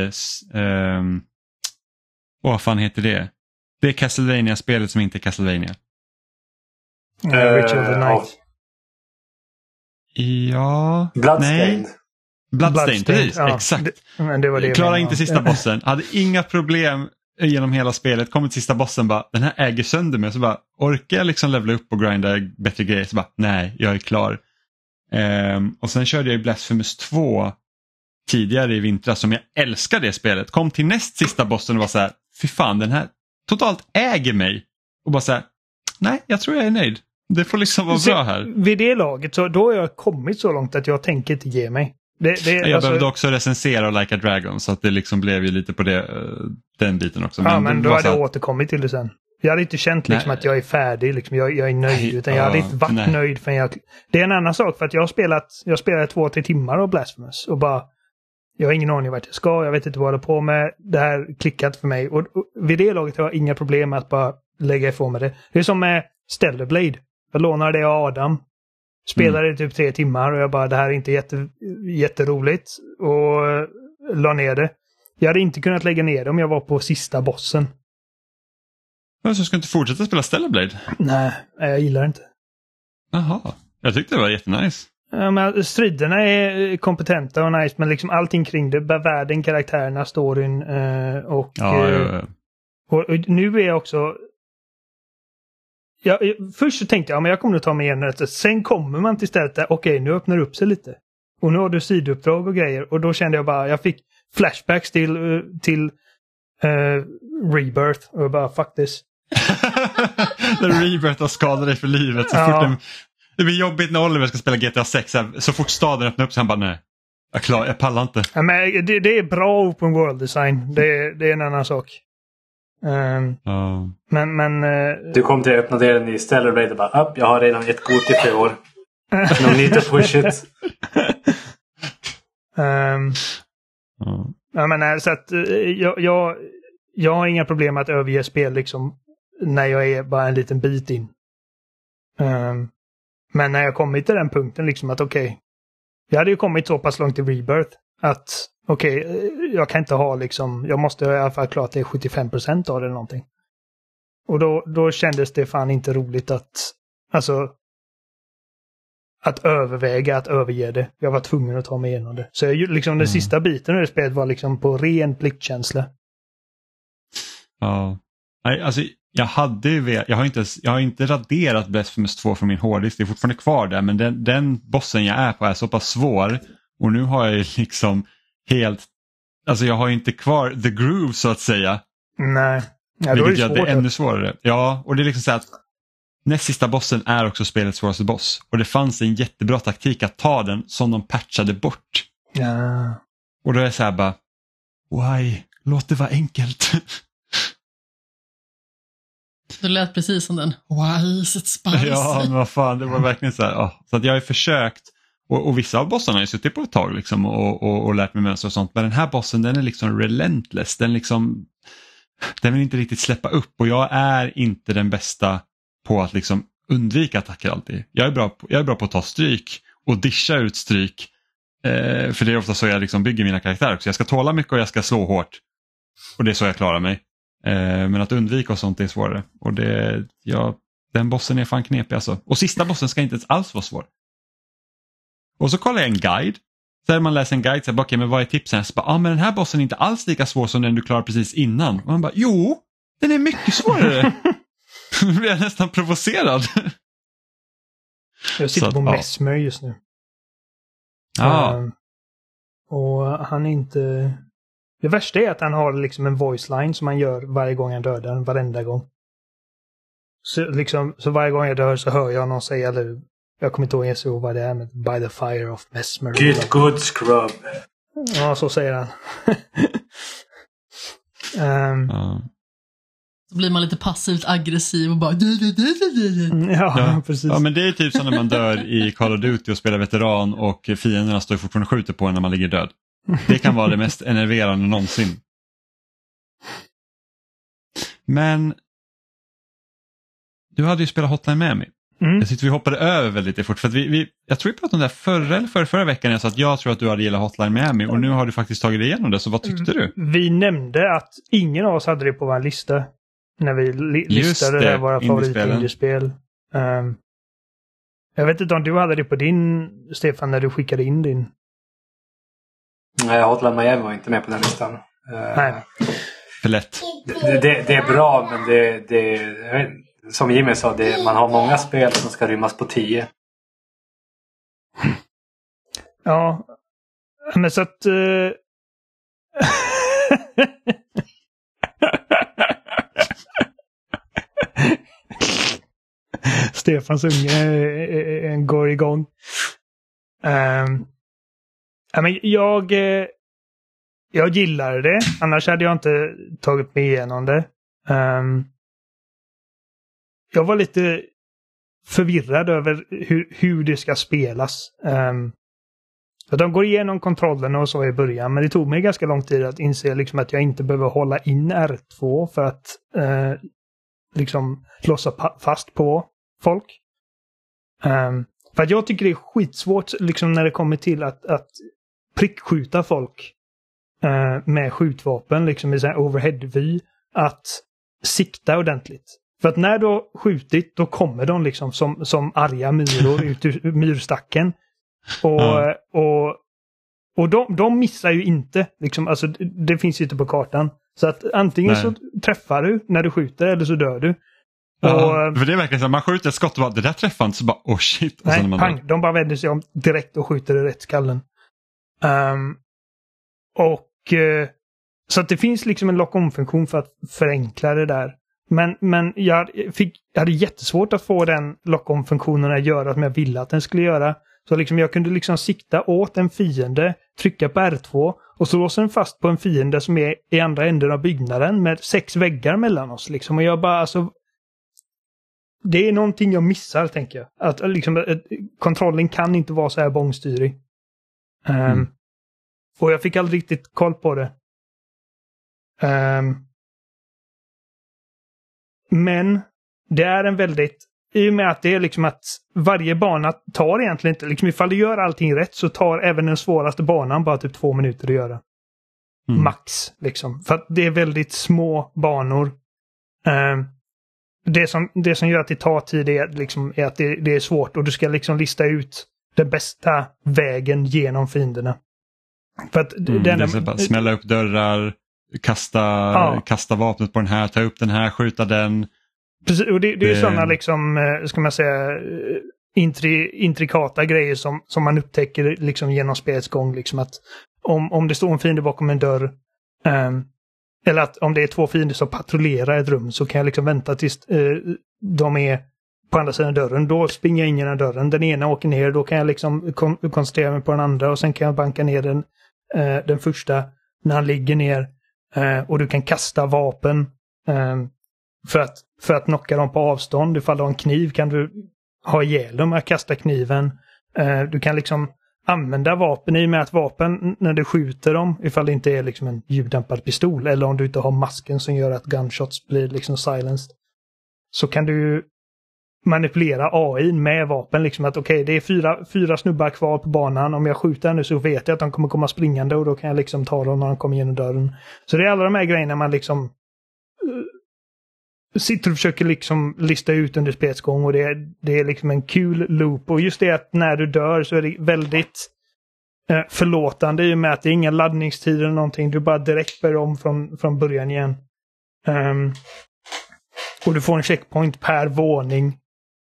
vad fan heter det? Det är Castlevania-spelet som inte är Castlevania. Ritual of the Night. Ja. Bloodstained. Nej. Bloodstained, precis. Ja, exakt. Men det var det klarade inte sista bossen. Hade inga problem genom hela spelet. Kom till sista bossen bara, den här äger sönder mig. Så bara, orkar jag liksom levela upp och grinda bättre grejer? Så bara, nej, jag är klar. Och sen körde jag i Blasphemous 2 tidigare i vintras som jag älskar det spelet. Kom till näst sista bossen och var så här, fy fan, den här totalt äger mig. Och bara så här, nej, jag tror jag är nöjd. Det får liksom vara bra här. Vid det laget så då har jag kommit så långt att jag tänker inte ge mig. Jag behövde också recensera Like a Dragon, så att det liksom blev ju lite på den biten också. Men då hade jag återkommit till det sen. Jag hade inte känt liksom att jag är färdig, liksom, jag är nöjd, utan jag hade inte varit nöjd förrän det är en annan sak, för att jag spelade 2-3 timmar av Blasphemous och bara, jag har ingen aning vart jag ska, jag vet inte vad jag håller på med, det här klickat för mig, och vid det laget har jag inga problem med att bara lägga ifrån med det. Det är som med Stellar Blade. Jag lånade det av Adam. Spelade i typ 3 timmar och jag bara, det här är inte jätteroligt, och la ner det. Jag hade inte kunnat lägga ner det om jag var på sista bossen. Men så ska du inte fortsätta spela Stellar Blade? Nej, jag gillar det inte. Jaha, jag tyckte det var jättenice. Ja, men striderna är kompetenta och nice, men liksom allting kring det, världen, karaktärerna, storyn och nu är jag också... Först så tänkte jag, men jag kommer att ta mig igenom det. Sen kommer man till stället där, okej, nu öppnar det upp sig lite. Och nu har du sidouppdrag och grejer. Och då kände jag bara, jag fick flashbacks till Rebirth. Och jag bara, fuck this. När Rebirth har skadat dig för livet. Så fort det blir jobbigt när Oliver ska spela GTA 6. Så fort staden öppnar upp så han bara, nej. Jag pallar inte. Ja, men det är bra open world design. Det är en annan sak. Men du kom till att öppna delen i Stellar Blade och bara, jag har redan ett Goti för år. No need to push it. Ja, men så att jag har inga problem att överge spel liksom när jag är bara en liten bit in. Men när jag kommit till den punkten liksom att okej, jag hade ju kommit så pass långt i Rebirth att jag kan inte ha liksom, jag måste i alla fall klart det är 75% av det eller någonting. Och då kändes det fan inte roligt att överväga att överge det. Jag var tvungen att ta mig igenom det. Så liksom den sista biten av det spelet var liksom på ren pliktkänsla. Ja. Nej, alltså jag har inte raderat Blasphemous 2 från min hårddisk. Det är fortfarande kvar där, men den bossen jag är på är så pass svår. Och nu har jag liksom alltså jag har inte kvar the groove så att säga. Nej. Ja, vilket gör det ännu svårare. Ja, och det är liksom så att näst sista bossen är också spelets svåraste boss. Och det fanns en jättebra taktik att ta den som de patchade bort. Ja. Och då är jag så här bara, why? Låt det vara enkelt. Det lät precis som den. Why is it spicy? Ja, men vad fan, det var verkligen så här. Så att jag har försökt, och vissa av bossarna har jag suttit på ett tag liksom, och lärt mig mönster och sånt. Men den här bossen, den är liksom relentless. Den vill inte riktigt släppa upp, och jag är inte den bästa på att liksom undvika attacker alltid. Jag är bra på att ta stryk och discha ut stryk. För det är ofta så jag liksom bygger mina karaktärer också. Jag ska tåla mycket och jag ska slå hårt. Och det är så jag klarar mig. Men att undvika och sånt är svårare. Och den bossen är fan knepig alltså. Och sista bossen ska inte alls vara svår. Och så kollar jag en guide. Så när man läser en guide så bara, okej, men vad är tipsen? Så bara, men den här bossen är inte alls lika svår som den du klarar precis innan. Och man bara, jo, den är mycket svårare. Då blir jag nästan provocerad. Jag sitter på Mesmer just nu. Ja. Och han är inte... Det värsta är att han har liksom en voice line som han gör varje gång han dödar, varenda gång. Så varje gång jag dör så hör jag någon säga, eller jag kommer inte ihåg vad det är, men by the fire of Mesmer. Get good scrub. Ja, så säger han. Så blir man lite passivt aggressiv och bara... Ja, precis. Ja, men det är typ som när man dör i Call of Duty och spelar veteran och fienderna står fortfarande och skjuter på en när man ligger död. Det kan vara det mest enerverande någonsin. Men du hade ju spelat Hotline Miami. Jag tyckte vi hoppade över väldigt fort. För att jag tror vi pratade om det förra veckan. Jag sa att jag tror att du hade gillat Hotline Miami. Och nu har du faktiskt tagit dig igenom det. Så vad tyckte du? Vi nämnde att ingen av oss hade det på vår lista. När vi listade våra favorit-indiespel. Jag vet inte om du hade det på din, Stefan, när du skickade in din. Nej, Hotline Miami var inte med på den listan. Nej. För lätt. Det är bra, men det som Jimmy sa, man har många spel som ska rymmas på 10. Ja, men så att... Stefans unge går igång. Men jag gillar det. Annars hade jag inte tagit mig igenom det. Jag var lite förvirrad över hur det ska spelas. För de går igenom kontrollerna och så i början. Men det tog mig ganska lång tid att inse liksom att jag inte behöver hålla in R2 för att liksom låsa fast på folk. För att jag tycker det är skitsvårt liksom när det kommer till att prickskjuta folk med skjutvapen liksom i sån här overhead-vy, att sikta ordentligt. För att när du har skjutit, då kommer de liksom som arga myror ut ur myrstacken. Och de missar ju inte. Liksom, alltså, det finns ju inte på kartan. Så att antingen så träffar du när du skjuter eller så dör du. Ja, för det är verkligen så att man skjuter ett skott och bara, det där träffar inte, så bara, oh shit. Och nej, pang, de bara vänder sig om direkt och skjuter i rätt skallen. Så att det finns liksom en lock-on-funktion för att förenkla det där. Men jag hade jättesvårt att få den lock-on-funktionen att göra som jag ville att den skulle göra. Så liksom jag kunde liksom sikta åt en fiende, trycka på R2 och så låser den fast på en fiende som är i andra änden av byggnaden med 6 väggar mellan oss. Liksom. Och jag bara, alltså... Det är någonting jag missar, tänker jag. Att liksom, kontrollen kan inte vara så här bångstyrig. Och jag fick aldrig riktigt koll på det. Men det är en väldigt... I och med att det är liksom att varje bana tar egentligen inte... Liksom ifall du gör allting rätt så tar även den svåraste banan bara typ 2 minuter att göra. Max, liksom. För att det är väldigt små banor. det som gör att det tar tid är, liksom, är att det är svårt och du ska liksom lista ut den bästa vägen genom fienderna. För att det är bara smälla upp dörrar, kasta vapnet på den här, ta upp den här, skjuta den. Precis, och det är sådana liksom, ska man säga, intrikata grejer som man upptäcker liksom genom spelets gång. Liksom att om det står en fiende bakom en dörr, eller att om det är 2 fiender som patrullerar ett rum, så kan jag liksom vänta tills de är på andra sidan dörren. Då springer jag in genom dörren. Den ena åker ner, då kan jag liksom koncentrera mig på den andra och sen kan jag banka ner den första när han ligger ner. Och du kan kasta vapen för att knocka dem på avstånd. Ifall du har en kniv kan du ha ihjäl dem att kasta kniven. Du kan liksom använda vapen i och med att vapen, när du skjuter dem, ifall det inte är liksom en ljuddämpad pistol eller om du inte har masken som gör att gunshots blir liksom silenced, så kan du manipulera AI med vapen. Liksom att okej, det är 4 snubbar kvar på banan. Om jag skjuter nu så vet jag att de kommer komma springande och då kan jag liksom ta dem när de kommer genom dörren. Så det är alla de här grejerna man liksom sitter och försöker liksom lista ut under spelets gång, och det är liksom en kul loop. Och just det att när du dör så är det väldigt förlåtande i och med att det är inga laddningstider eller någonting. Du bara direkt börjar om från början igen. Och du får en checkpoint per våning.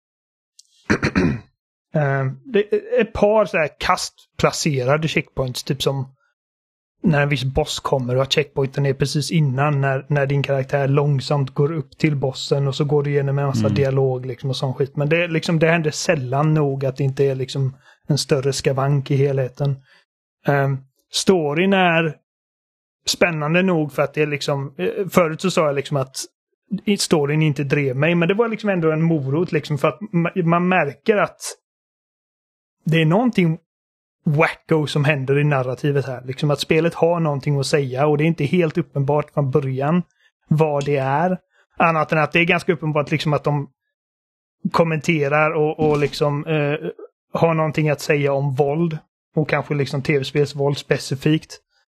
Det är ett par så här kastplacerade checkpoints, typ som när en viss boss kommer och att checkpointen är precis innan när din karaktär långsamt går upp till bossen och så går du igenom en massa dialog liksom och sån skit. Men det, liksom, det händer sällan nog att det inte är liksom en större skavank i helheten. Storyn är spännande nog för att det är liksom, förut så sa jag liksom att storyn inte drev mig, men det var liksom ändå en morot liksom, för att man märker att det är någonting wacko som händer i narrativet här. Liksom att spelet har någonting att säga och det är inte helt uppenbart från början vad det är. Annat än att det är ganska uppenbart liksom att de kommenterar och liksom har någonting att säga om våld. Och kanske liksom tv-spelsvåld specifikt.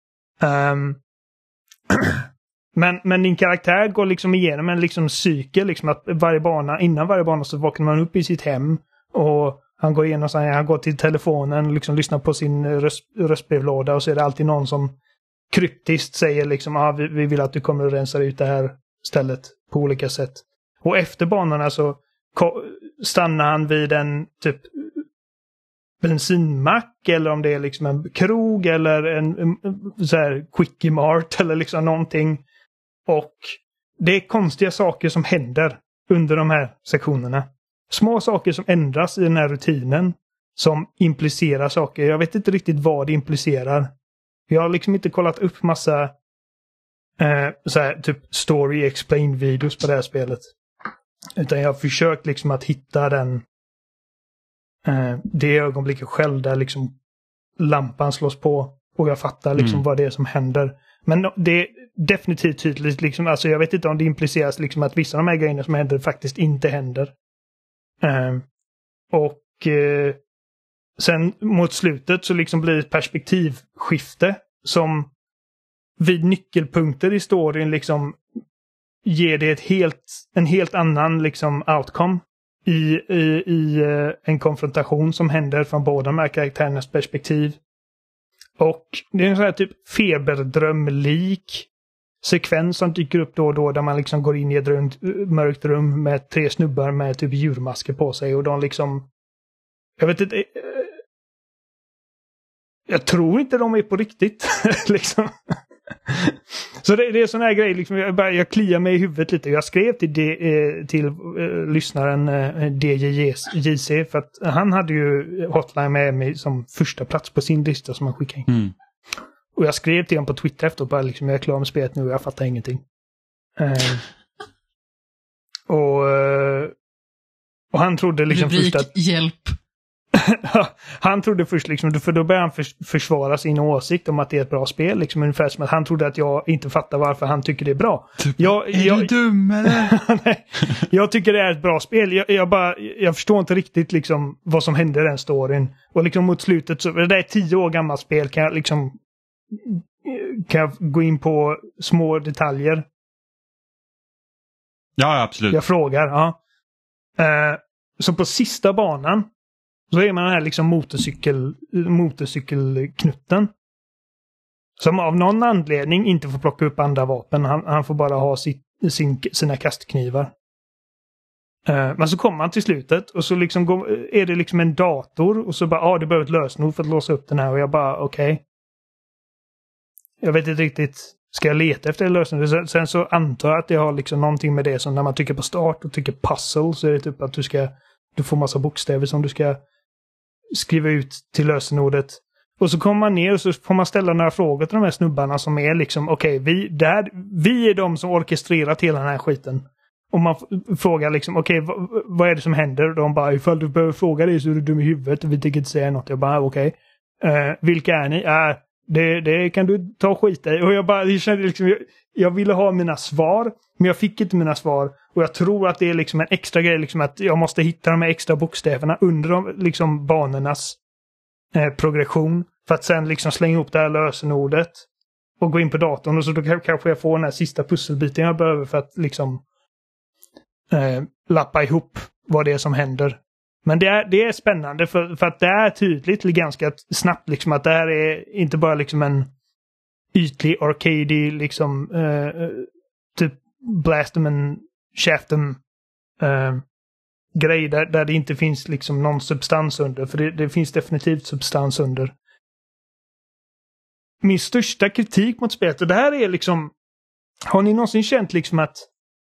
Men din karaktär går liksom igenom en liksom cykel. Liksom att innan varje bana så vaknar man upp i sitt hem och han går igenom, han går till telefonen, liksom lyssnar på sin röstbrevlåda och så är det alltid någon som kryptiskt säger liksom vi vill att du kommer att rensa ut det här stället på olika sätt. Och efter banorna så stannar han vid en typ bensinmack eller om det är liksom en krog eller en så här Quickie Mart eller liksom någonting. Och det är konstiga saker som händer under de här sektionerna. Små saker som ändras i den här rutinen som implicerar saker. Jag vet inte riktigt vad det implicerar. Jag har liksom inte kollat upp massa så här, typ story explain videos på det här spelet. Utan jag har försökt liksom att hitta det ögonblicket själv där liksom lampan slås på och jag fattar liksom vad det är som händer. Men det är definitivt tydligt liksom, alltså jag vet inte om det impliceras liksom att vissa av de här grejerna som händer faktiskt inte händer. Sen mot slutet så liksom blir det ett perspektivskifte som vid nyckelpunkter i storyn liksom ger det en helt annan liksom outcome i en konfrontation som händer från båda de här karaktärernas perspektiv. Och det är en sån här typ feberdrömlik sekvens som dyker upp då och då där man liksom går in i ett mörkt rum med 3 snubbar med typ djurmasker på sig och de liksom, jag vet inte, jag tror inte de är på riktigt liksom. Så det är sån här grej liksom, jag kliar mig i huvudet lite. Jag skrev till lyssnaren DJJC för att han hade ju Hotline med mig som första plats på sin lista som han skickade in. Och jag skrev till honom på Twitter efter och bara liksom, jag är klar med spelet nu och jag fattar ingenting. Och han trodde liksom först att hjälp. Han trodde först liksom, för då började han försvara sin åsikt om att det är ett bra spel liksom, ungefär som att han trodde att jag inte fattar varför han tycker det är bra. Typ, är du dum eller? Nej, jag tycker det är ett bra spel. Jag förstår inte riktigt liksom vad som hände i den storyn. Och liksom mot slutet så, det där är 10 år gammalt spel, kan jag gå in på små detaljer. Ja, absolut. Jag frågar, ja. Så på sista banan så är man den här liksom motorcykelknutten. Som av någon anledning inte får plocka upp andra vapen. Han får bara ha sina kastknivar. Men så kommer man till slutet och så liksom är det liksom en dator och så bara, du behöver ett lösenord för att låsa upp den här och jag bara, okej. Jag vet inte riktigt, ska jag leta efter en lösenord? Sen så antar jag att det har liksom någonting med det som när man trycker på start och trycker puzzle så är det typ att du får massa bokstäver som du ska skriva ut till lösenordet. Och så kommer man ner och så får man ställa några frågor till de här snubbarna som är liksom, okej, vi är de som orkestrerat hela den här skiten. Och man frågar liksom, okej, vad är det som händer? Och de bara, ifall du behöver fråga det så är du dum i huvudet och vi tänker inte säga något. Jag bara, okej. Vilka är ni? Det kan du ta skit i. Och jag kände liksom, jag ville ha mina svar, men jag fick inte mina svar. Och jag tror att det är liksom en extra grej, liksom att jag måste hitta de här extra bokstäverna under liksom banornas progression. För att sen liksom slänga ihop det här lösenordet och gå in på datorn. Och så då kanske jag får den här sista pusselbiten jag behöver för att liksom lappa ihop vad det är som händer. Men det är spännande för att det är tydligt ganska snabbt liksom att det här är inte bara liksom en ytlig arcade liksom typ blast them and shaft them grej där det inte finns liksom någon substans under, för det finns definitivt substans under. Min största kritik mot spelet, och det här är liksom, har ni någonsin känt liksom att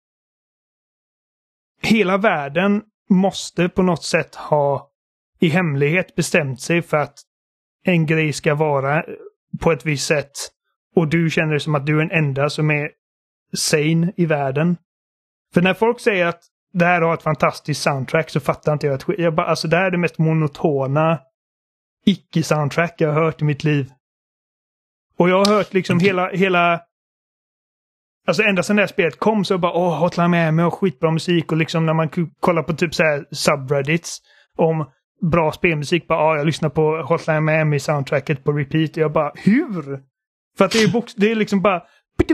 hela världen måste på något sätt ha i hemlighet bestämt sig för att en grej ska vara på ett visst sätt och du känner det som att du är den enda som är sane i världen? För när folk säger att det här har ett fantastiskt soundtrack så fattar inte jag att alltså det här är det mest monotona icke-soundtrack jag har hört i mitt liv. Och jag har hört liksom hela alltså ända sedan det här spelet kom så bara Hotline Miami och skitbra musik och liksom när man kollar på typ så här subreddits om bra spelmusik bara jag lyssnar på Hotline Miami soundtracket på repeat och jag bara hur? För att det är liksom bara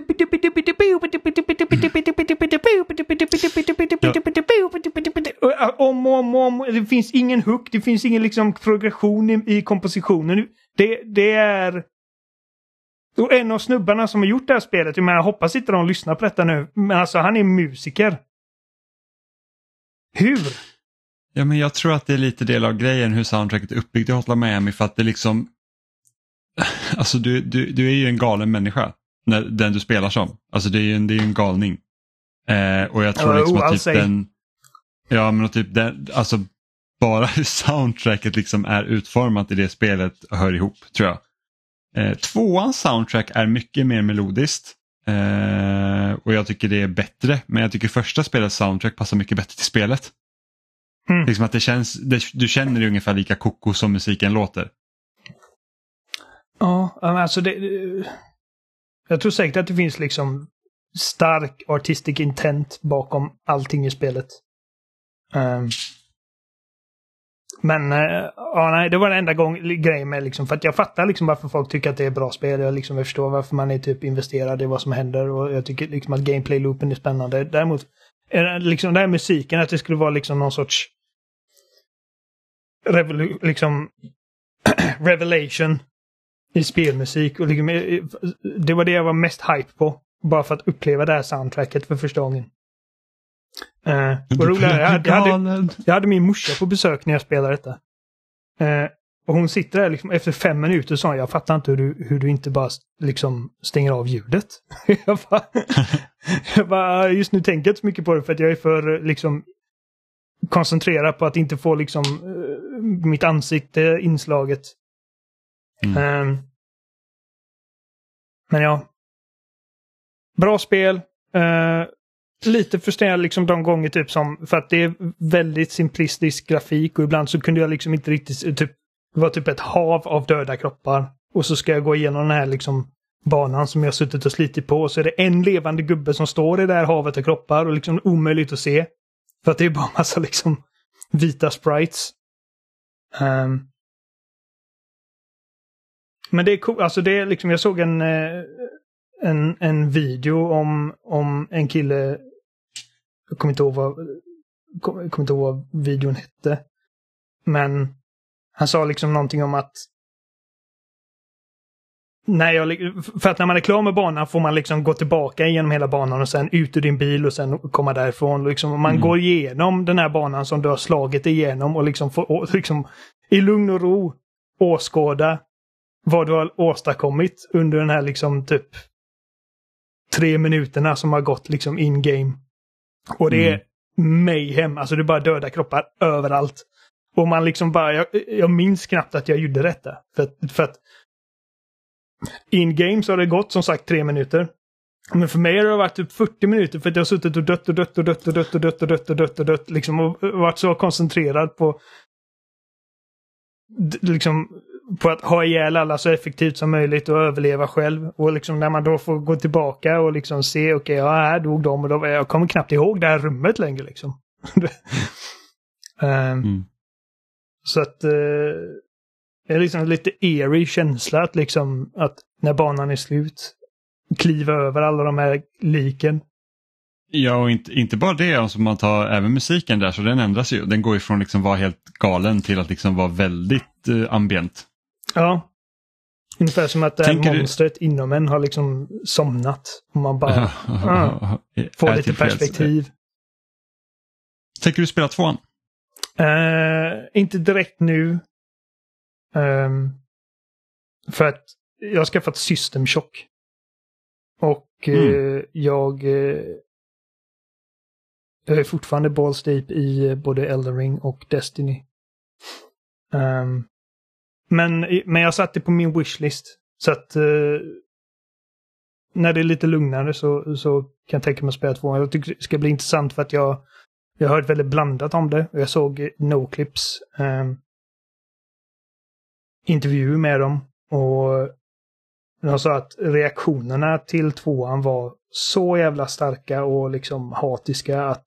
om det finns ingen hook, det finns ingen liksom progression i kompositionen. Det är och en av snubbarna som har gjort det här spelet, jag hoppas inte de lyssnar på detta nu, men alltså han är musiker. Hur? Ja, men jag tror att det är lite del av grejen hur soundtracket är uppbyggt i Hotline Miami, för att det liksom alltså du är ju en galen människa när den du spelar som. Alltså det är ju en galning. Och jag tror liksom att typ den alltså bara hur soundtracket liksom är utformat i det spelet hör ihop, tror jag. Tvåans soundtrack är mycket mer melodiskt och jag tycker det är bättre, men jag tycker första spelets soundtrack passar mycket bättre till spelet. Liksom att du känner det ungefär lika koko som musiken låter. Ja, alltså jag tror säkert att det finns liksom stark artistic intent bakom allting i spelet. Men nej, det var den enda grejen med liksom, för att jag fattar liksom varför folk tycker att det är bra spel. Jag förstår varför man är typ investerad i vad som händer och jag tycker liksom att gameplay-loopen är spännande. Däremot liksom den här musiken, att det skulle vara liksom någon sorts revelation i spelmusik och liksom, det var det jag var mest hype på, bara för att uppleva det här soundtracket för första gången. Jag hade min morsa på besök när jag spelade detta. Och hon sitter där liksom, efter 5 minuter och sa jag fattar inte hur du inte bara liksom stänger av ljudet. jag bara just nu tänker jag inte så mycket på det för att jag är för liksom koncentrerad på att inte få liksom mitt ansikte inslaget. Men ja. Bra spel. Lite frustrerad liksom de gånger typ som, för att det är väldigt simplistisk grafik och ibland så kunde jag liksom inte riktigt typ, det var typ ett hav av döda kroppar och så ska jag gå igenom den här liksom banan som jag suttit och slitit på och så är det en levande gubbe som står i det här havet av kroppar och liksom omöjligt att se för att det är bara massa liksom vita sprites. Men det är cool, alltså det är liksom, jag såg en video om en kille, Jag kommer inte ihåg vad videon hette. Men han sa liksom någonting om att för att när man är klar med banan får man liksom gå tillbaka genom hela banan och sen ut ur din bil och sen komma därifrån. Liksom, man går igenom den här banan som du har slagit igenom och liksom får liksom, i lugn och ro åskåda vad du har åstadkommit under den här liksom typ 3 minuterna som har gått liksom in-game. Och det är mayhem. Alltså det är bara döda kroppar överallt. Och man liksom bara, jag minns knappt att jag gjorde detta. För att in-game så har det gått som sagt 3 minuter. Men för mig har det varit typ 40 minuter för att jag har suttit och dött liksom, och varit så koncentrerad på liksom på att ha ihjäl alla så effektivt som möjligt och överleva själv. Och liksom när man då får gå tillbaka och liksom se, okej, här dog de och då, jag kommer knappt ihåg det här rummet längre liksom. Så att det är liksom lite eerie känsla att liksom att när banan är slut kliva över alla de här liken. Ja, och inte bara det, alltså man tar även musiken där så den ändras ju. Den går ju från liksom vara helt galen till att liksom vara väldigt ambient. Ja. Ungefär som att det här monstret inom en har liksom somnat. Och man bara får lite perspektiv. Tänker du spela 2:an? Inte direkt nu. För att jag har skaffat System Shock. Och jag är fortfarande balls deep i både Elden Ring och Destiny. Men jag satt det på min wishlist. Så att när det är lite lugnare så kan jag tänka mig att spela 2. Jag tycker det ska bli intressant för att jag har hört väldigt blandat om det. Jag såg Noclips intervju med dem. Och de sa att reaktionerna till 2:an var så jävla starka och liksom hatiska att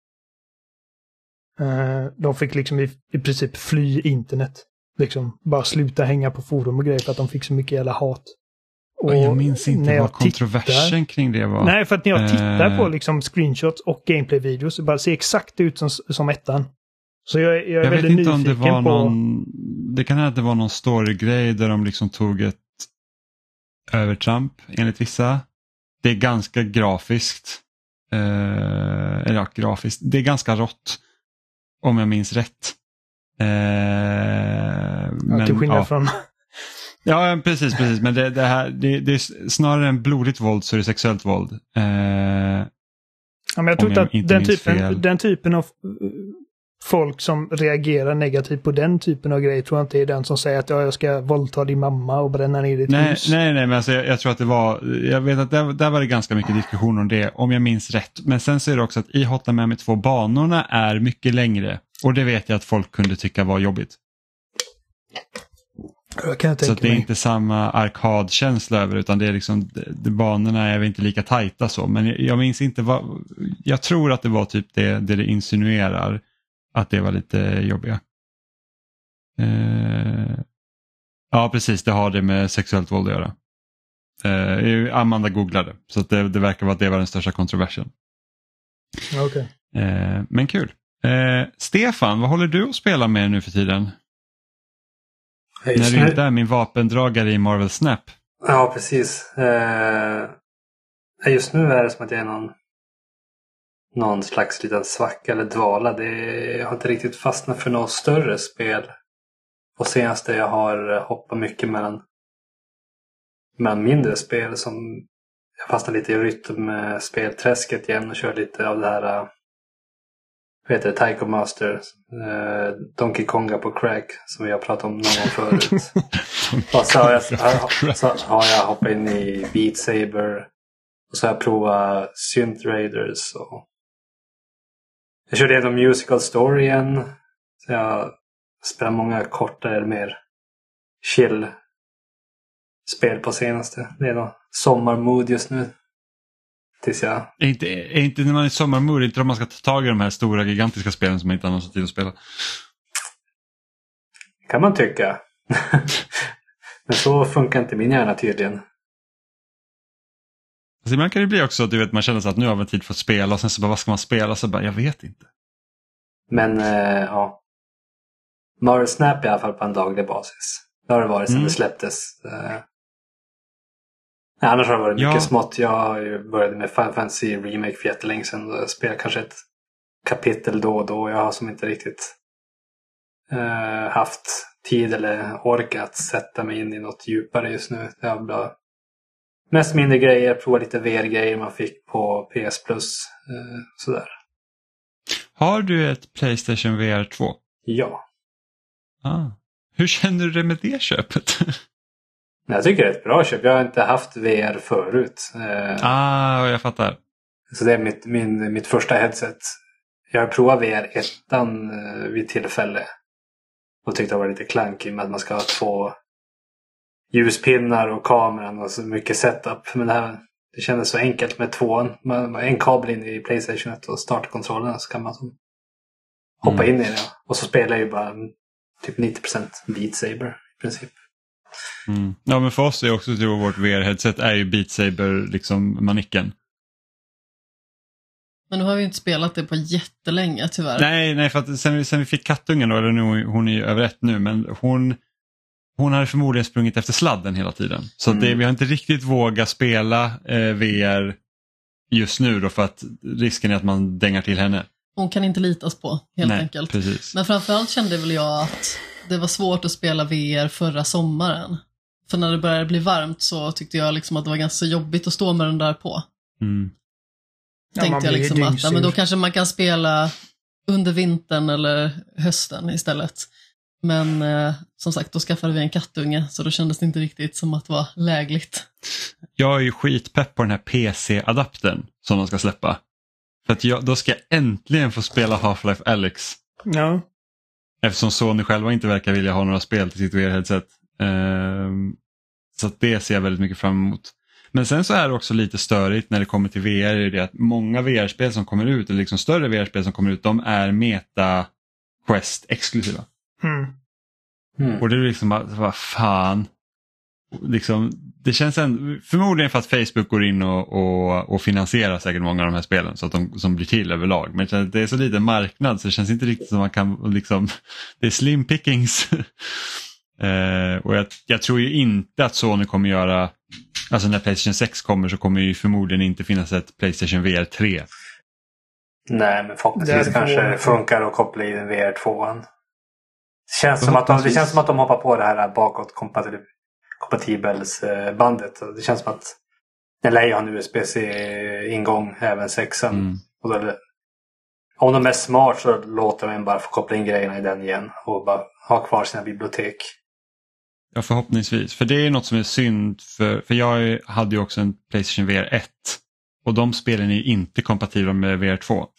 de fick liksom i princip fly internet. Liksom bara sluta hänga på forum och grejer för att de fick så mycket jävla hat. Och jag minns inte vad kontroversen kring det var. Nej, för att när jag tittar på liksom screenshots och gameplay-videos så bara ser exakt ut som 1:an. Så jag är väldigt nyfiken om det var på... Det kan hända att det var någon story-grej där de liksom tog ett övertramp enligt vissa. Det är ganska grafiskt. Eller ja, grafiskt. Det är ganska rått. Om jag minns rätt. Men, till skillnad från... Ja, precis. Men det är snarare än blodigt våld så är det sexuellt våld. Ja, men jag tror att den typen av folk som reagerar negativt på den typen av grejer tror jag inte är den som säger att jag ska våldta din mamma och bränna ner ditt hus. Nej, men alltså jag tror att det var, jag vet att där var det ganska mycket diskussion om det, om jag minns rätt. Men sen så är det också att i Hotline Miami 2 banorna är mycket längre. Och det vet jag att folk kunde tycka var jobbigt. Så att det är inte samma arkadkänsla över, utan det är liksom, banorna är väl inte lika tajta så. Men jag minns inte vad, jag tror att det var typ det insinuerar. Att det var lite jobbiga. Ja, precis. Det har det med sexuellt våld att göra. Amanda googlade. Så att det verkar vara att det var den största kontroversen. Okej. Men kul. Stefan, vad håller du att spela med nu för tiden? När du inte är min vapendragare i Marvel Snap. Ja, precis. Just nu är det som att jag är någon slags liten svacka eller dvala. Jag har inte riktigt fastnat för något större spel. Och senaste jag har hoppat mycket mellan mindre spel som jag fastnar lite i rytmspelträsket igen och kör lite av det här vad heter det, Taiko Master, Donkey Konga på crack som vi har pratat om någon gång förut. Och så har jag hoppat in i Beat Saber och så har jag provat Synth Raiders och jag körde igenom Musical Story igen. Så jag spelar många kortare eller mer chill spel på senaste. Det är nog sommarmood just nu. Tills jag... Är inte när man är sommarmood, inte om man ska ta tag i de här stora gigantiska spelen som man inte har någon tid att spela. Kan man tycka. Men så funkar inte min hjärna tydligen. Alltså ibland kan det bli också att man känner sig att nu har man tid för att spela och sen så bara, vad ska man spela? Så bara, jag vet inte. Men ja. Marvel Snap i alla fall på en daglig basis. Det har det varit sedan det släpptes. Annars har det varit mycket smått. Jag började med Final Fantasy Remake för jättelänge sedan. Jag spelar kanske ett kapitel då och då. Jag har som inte riktigt haft tid eller ork att sätta mig in i något djupare just nu. Jag har bara mest mindre grejer, prova lite VR-grejer man fick på PS Plus. Sådär. Har du ett PlayStation VR 2? Ja. Hur känner du det med det köpet? Jag tycker det är ett bra köp. Jag har inte haft VR förut. Jag fattar. Så det är mitt första headset. Jag har provat VR 1 vid tillfälle. Och tyckte det var lite klankigt med att man ska ha 2 ljuspinnar och kameran och så mycket setup. Men det kändes så enkelt med 2. En kabel in i PlayStation 1 och startkontrollen så kan man hoppa in i det. Och så spelar jag ju bara typ 90% Beat Saber i princip. Ja, men för oss är också vårt VR-headset är ju Beat Saber liksom manicken. Men nu har vi inte spelat det på jättelänge tyvärr. Nej, för att sen vi fick kattungen då, eller nu, hon är ju över 1 nu, men hon hade förmodligen sprungit efter sladden hela tiden. Så vi har inte riktigt vågat spela VR just nu då, för att risken är att man dängar till henne. Hon kan inte litas på, helt enkelt. Precis. Men framförallt kände väl jag att det var svårt att spela VR förra sommaren. För när det började bli varmt så tyckte jag liksom att det var ganska jobbigt att stå med den där på. Tänkte jag liksom att men då kanske man kan spela under vintern eller hösten istället. Men som sagt, då skaffade vi en kattunge så då kändes det inte riktigt som att det var lägligt. Jag är ju skitpepp på den här PC-adaptern som de ska släppa. För att då ska jag äntligen få spela Half-Life Alyx. Ja. Eftersom Sony själva inte verkar vilja ha några spel till sitt VR-headset. Så att det ser jag väldigt mycket fram emot. Men sen så är det också lite störigt när det kommer till VR. Är det att många VR-spel som kommer ut, eller liksom större VR-spel som kommer ut, de är Meta-Quest exklusiva. Och det är liksom bara, vad fan. Liksom, det känns förmodligen för att Facebook går in och finansierar säkert många av de här spelen så att de blir till överlag. Men det är så lite marknad så det känns inte riktigt som man kan liksom, det är slim pickings. Och jag tror ju inte att Sony kommer göra, alltså när PlayStation 6 kommer så kommer ju förmodligen inte finnas ett PlayStation VR 3. Nej, men förhoppningsvis kanske funkar att koppla in en VR 2. Det känns som att de hoppar på det här bakåt kompatibels bandet. Det känns som att den lär ju ha en USB-C-ingång även 6an. Och då om de är smart så låter de bara få koppla in grejerna i den igen och bara ha kvar sina bibliotek. Ja, förhoppningsvis. För det är något som är synd för jag hade ju också en PlayStation VR 1 och de spelen är ju inte kompatibla med VR 2.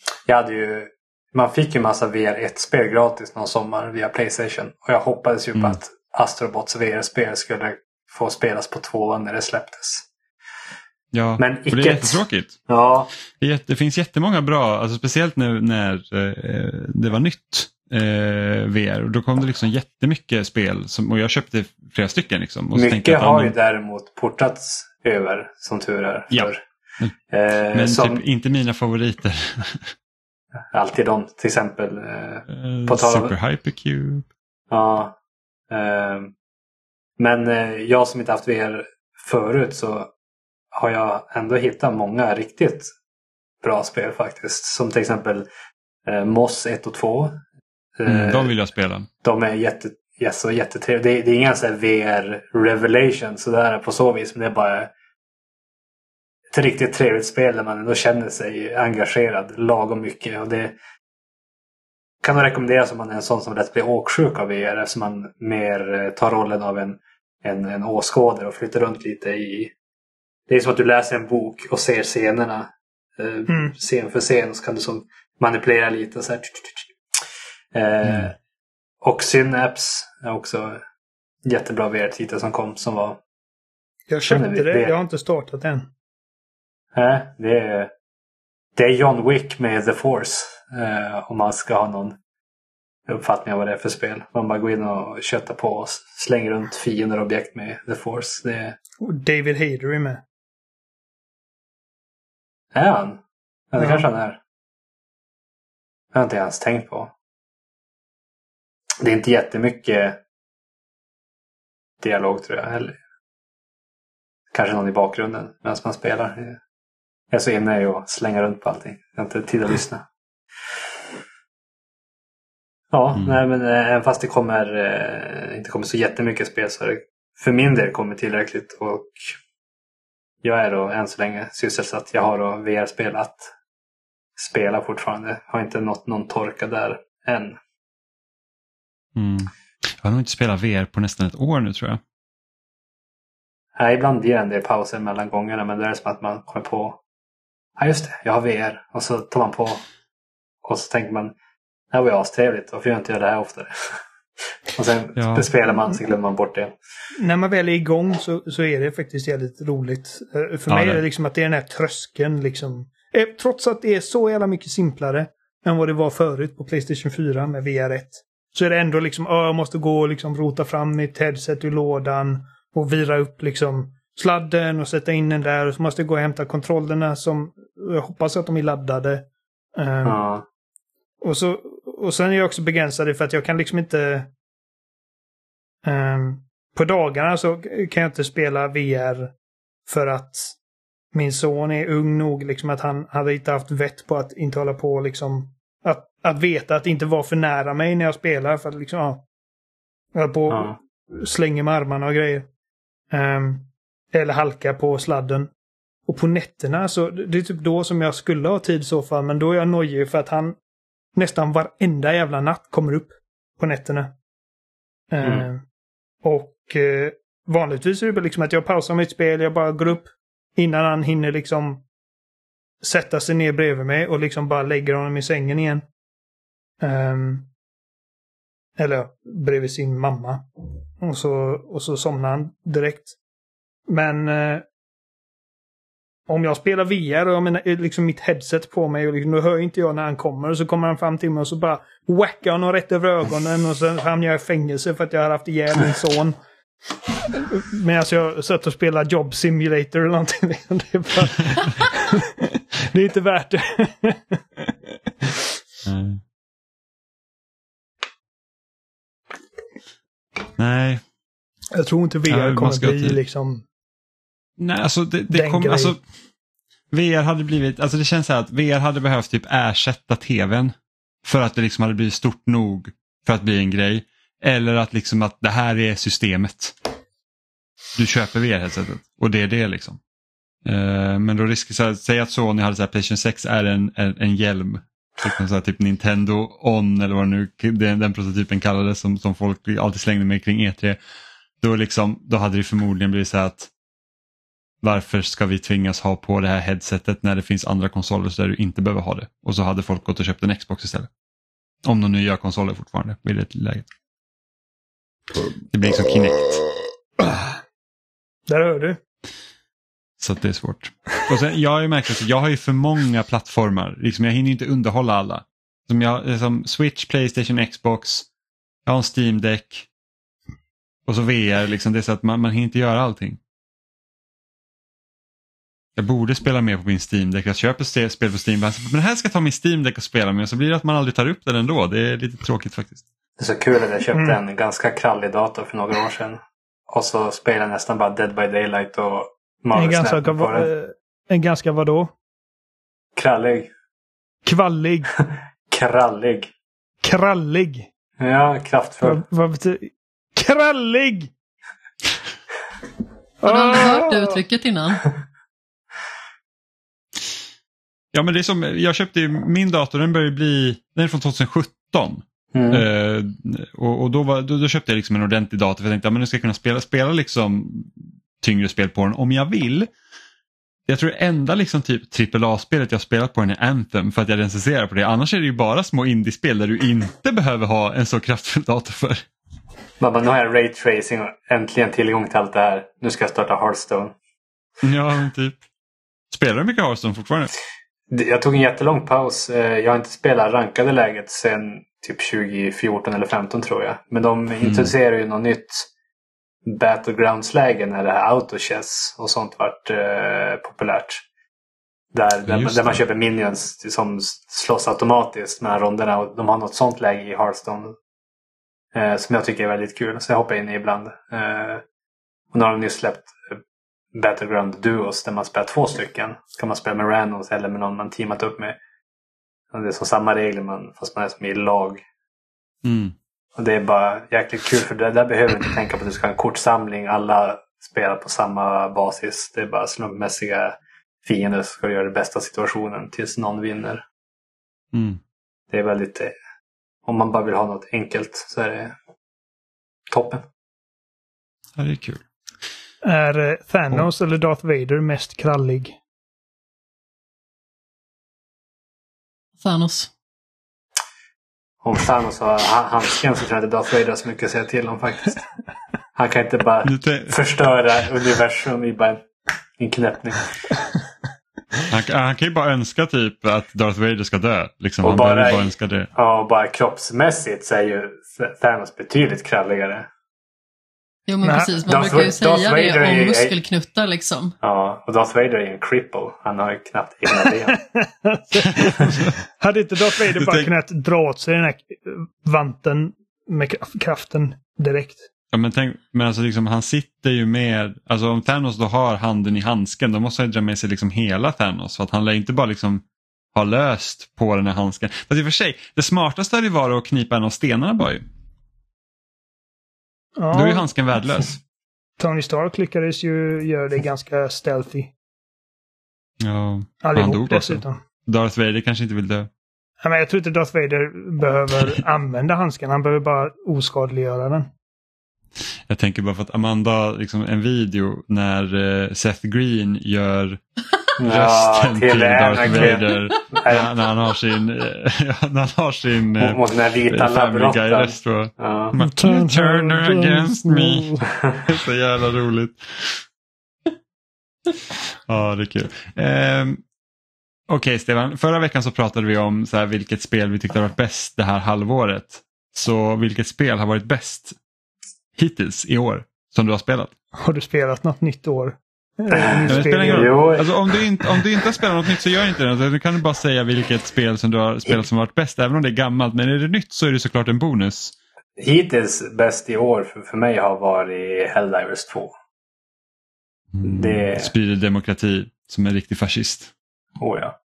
Man fick ju massa VR 1-spel gratis någon sommar via PlayStation och jag hoppades ju på att Astrobots VR-spel skulle få spelas på 2 när det släpptes. Ja, men för det är jättetråkigt. Ja. Det finns jättemånga bra, alltså speciellt när det var nytt VR. Och då kom det liksom jättemycket spel och jag köpte flera stycken. Liksom, och mycket har ju däremot portats över, som tur är. Ja. Men typ inte mina favoriter. Alltid de, till exempel. Super Hypercube. Ja. Men jag som inte haft VR förut så har jag ändå hittat många riktigt bra spel faktiskt. Som till exempel Moss 1 och 2. De vill jag spela. De är jättetrevliga. Det är inga så här VR revelation sådär på så vis. Men det är bara ett riktigt trevligt spel där man ändå känner sig engagerad lagom mycket. Och det kan man rekommendera om man är en sån som lätt blir åksjuk av VR. Eftersom man mer tar rollen av en åskådare och flyttar runt lite i. Det är som att du läser en bok och ser scenerna scen för scen, så kan du som manipulera lite så här. Och Synapse är också jättebra VR-titel som kom, som var. Jag köpte det, jag har inte startat än. Det är John Wick med The Force, om man ska ha någon uppfattning av vad det är för spel. Man bara går in och köttar på och slänger runt fiender och objekt med The Force. Och David Hayter är med. Är han? Ja, det kanske han är. Jag har inte ens tänkt på. Det är inte jättemycket dialog tror jag heller. Kanske någon i bakgrunden medan man spelar. Jag är så inne i att slänga runt på allting. Jag har inte tid att lyssna. Ja, nej, men även fast det inte kommer så jättemycket spel så är det för min del kommer tillräckligt. Och jag är då än så länge sysselsatt. Jag har då VR-spel att spela fortfarande. Har inte nått någon torka där än. Jag har nog inte spelat VR på nästan ett år nu tror jag. Nej, ibland ger en del pauser mellan gångerna. Men det är som att man kommer på ja just det, jag har VR. Och så tar man på och så tänker man det här var ju astrevligt. Varför gör jag inte det här oftare? Och sen spelar man så glömmer man bort det. När man väl är igång så är det faktiskt jävligt roligt. För mig är det liksom att det är den här tröskeln liksom. Trots att det är så jävla mycket simplare än vad det var förut på PlayStation 4 med VR1. Så är det ändå liksom, jag måste gå och liksom rota fram mitt headset ur lådan och vira upp liksom sladden och sätta in den där. Och så måste jag gå och hämta kontrollerna som jag hoppas att de är laddade. Och sen är jag också begränsad för att jag kan liksom inte på dagarna så kan jag inte spela VR för att min son är ung nog liksom att han hade inte haft vett på att inte hålla på liksom att veta att inte vara för nära mig när jag spelar för att liksom jag på slänger med armarna och grejer eller halka på sladden och på nätterna så det är typ då som jag skulle ha tid så fall men då är jag nojig för att han nästan varenda jävla natt kommer upp på nätterna. Och vanligtvis är det liksom att jag pausar mitt spel, jag bara går upp innan han hinner liksom sätta sig ner bredvid mig och liksom bara lägger honom i sängen igen. Eller bredvid sin mamma. Och så somnar han direkt. Men om jag spelar VR och jag menar liksom mitt headset på mig och liksom, då hör inte jag när han kommer och så kommer han fram till mig och så bara whackar honom rätt över ögonen och så hamnar jag i fängelse för att jag har haft ihjäl min son. Men alltså jag satt och spelade Job Simulator eller någonting. Det är bara det är inte värt det. Nej. Jag tror inte VR kommer bli liksom. Nej, alltså det kommer alltså VR hade blivit, alltså det känns så här att VR hade behövt typ ersätta tvn för att det liksom hade blivit stort nog för att bli en grej. Eller att liksom att det här är systemet. Du köper VR-headsetet och det är det liksom. Men då riskerar säg att Sony hade så här PlayStation 6 är en hjälm. Liksom så här, typ Nintendo On eller vad nu den prototypen kallades som folk alltid slängde med kring E3. Då hade det förmodligen blivit så här att varför ska vi tvingas ha på det här headsetet när det finns andra konsoler där du inte behöver ha det. Och så hade folk gått och köpt en Xbox istället. Om de nu gör konsoler fortfarande i det läget. Det blir liksom Kinect. Där hör du. Så att det är svårt. Och sen, jag har ju märkt att jag har ju för många plattformar. Liksom, jag hinner inte underhålla alla. Som Switch, PlayStation, Xbox. Jag har en Steam Deck. Och så VR. Liksom, det är så att man hinner inte göra allting. Jag borde spela mer på min Steam Deck. Jag köper spel på Steam. Men det här ska ta min Steam Deck och spela med. Så blir det att man aldrig tar upp den ändå. Det är lite tråkigt faktiskt. Det är så kul att jag köpte en ganska krallig dator för några år sedan. Och så spelade jag nästan bara Dead by Daylight och en ganska vadå? Krallig. Kvallig. Krallig. Krallig. Ja, kraftfull. Vad betyder krallig? Har du aldrig hört det uttrycket innan? Ja, men det är som, jag köpte ju min dator, den är från 2017. Och då köpte jag liksom en ordentlig dator för jag tänkte att nu ska jag kunna spela liksom tyngre spel på den om jag vill. Jag tror enda liksom typ AAA-spelet jag spelat på den är Anthem för att jag recenserar på det. Annars är det ju bara små indie-spel där du inte behöver ha en så kraftfull dator för. Mamma, nu har jag Ray Tracing och äntligen tillgång till allt det här. Nu ska jag starta Hearthstone. Ja, men typ. Spelar du mycket Hearthstone fortfarande? Jag tog en jättelång paus. Jag har inte spelat rankade läget sedan typ 2014 eller 15 tror jag. Men de introducerar ju något nytt Battlegrounds-läge när det här autochess och sånt vart populärt. Där man köper minions som slåss automatiskt mellan ronderna, och de har något sånt läge i Hearthstone som jag tycker är väldigt kul, så jag hoppar in i ibland. Och nu har de nyss släppt Battleground Duos där man spelar 2 stycken. Kan man spela med randoms eller med någon man teamat upp med. Och det är som samma regler fast man är som i lag. Och det är bara jäkligt kul, för där behöver du inte tänka på att du ska ha en kortsamling. Alla spelar på samma basis. Det är bara slumpmässiga fiender som ska göra det bästa situationen tills någon vinner. Det är väldigt... Om man bara vill ha något enkelt så är det toppen. Ja, det är kul. Är Thanos eller Darth Vader mest krallig? Thanos. Om Thanos har handsken så tror jag inte Darth Vader har så mycket att säga till om faktiskt. Han kan inte bara förstöra universum i bara en knäppning. Han kan ju bara önska typ att Darth Vader ska dö. Liksom. Han bara önska det. Ja, och bara kroppsmässigt så är ju Thanos betydligt kralligare. Jo, men precis. Man brukar ju säga det om muskelknuttar liksom. Ja, och Darth Vader är en cripple. Han har ju knappt egna ben. Hade inte Darth Vader bara kunnat dra åt sig den här vanten med kraften direkt? Ja, men alltså liksom, han sitter ju med... Alltså om Thanos då har handen i handsken, då måste han dra med sig liksom hela Thanos. För att han lär inte bara liksom ha löst på den här handsken. Fast i och för sig, det smartaste hade ju varit att knipa en av stenarna bara ju. Ja. Då är ju handsken värdelös. Tony Stark lyckades ju göra det ganska stealthy. Ja, han dog dessutom. Också. Darth Vader kanske inte vill dö. Ja, men jag tror inte Darth Vader behöver använda handsken. Han behöver bara oskadliggöra den. Jag tänker bara för att Amanda, liksom en video när Seth Green gör rösten till Darth Vader när han har sin mot den här vita labbrotten. Turn against me. Det är så jävla roligt. Ja, det är kul. Okej, Stefan, förra veckan så pratade vi om så här, vilket spel vi tyckte har varit bäst det här halvåret. Så vilket spel har varit bäst hittills i år som du har spelat? Har du spelat något nytt år? Alltså, om du inte har spelat något nytt så gör inte det. Du kan du bara säga vilket spel som du har spelat som har varit bäst, även om det är gammalt. Men är det nytt så är det såklart en bonus. Hittills bäst i år för mig har varit Helldivers 2. Det sprider demokrati som en riktig fascist. Ja.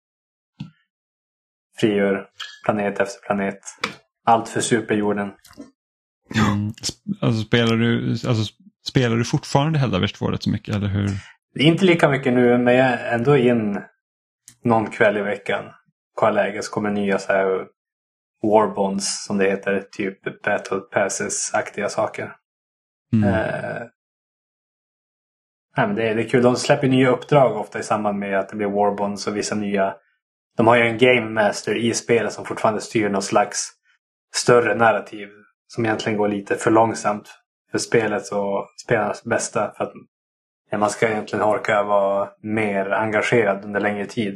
Frigör planet efter planet. Allt för superjorden. Alltså spelar du fortfarande Helldivers 2 rätt så mycket, eller hur? Inte lika mycket nu, men jag är ändå in någon kväll i veckan. Kolla läge så kommer nya så här Warbonds som det heter, typ Battle Passes-aktiga saker. Men det är kul. De släpper nya uppdrag ofta i samband med att det blir Warbonds och vissa nya. De har ju en Game Master i spelet som fortfarande styr någon slags större narrativ som egentligen går lite för långsamt för spelet och spelarnas bästa, för att man ska egentligen orka vara mer engagerad under längre tid.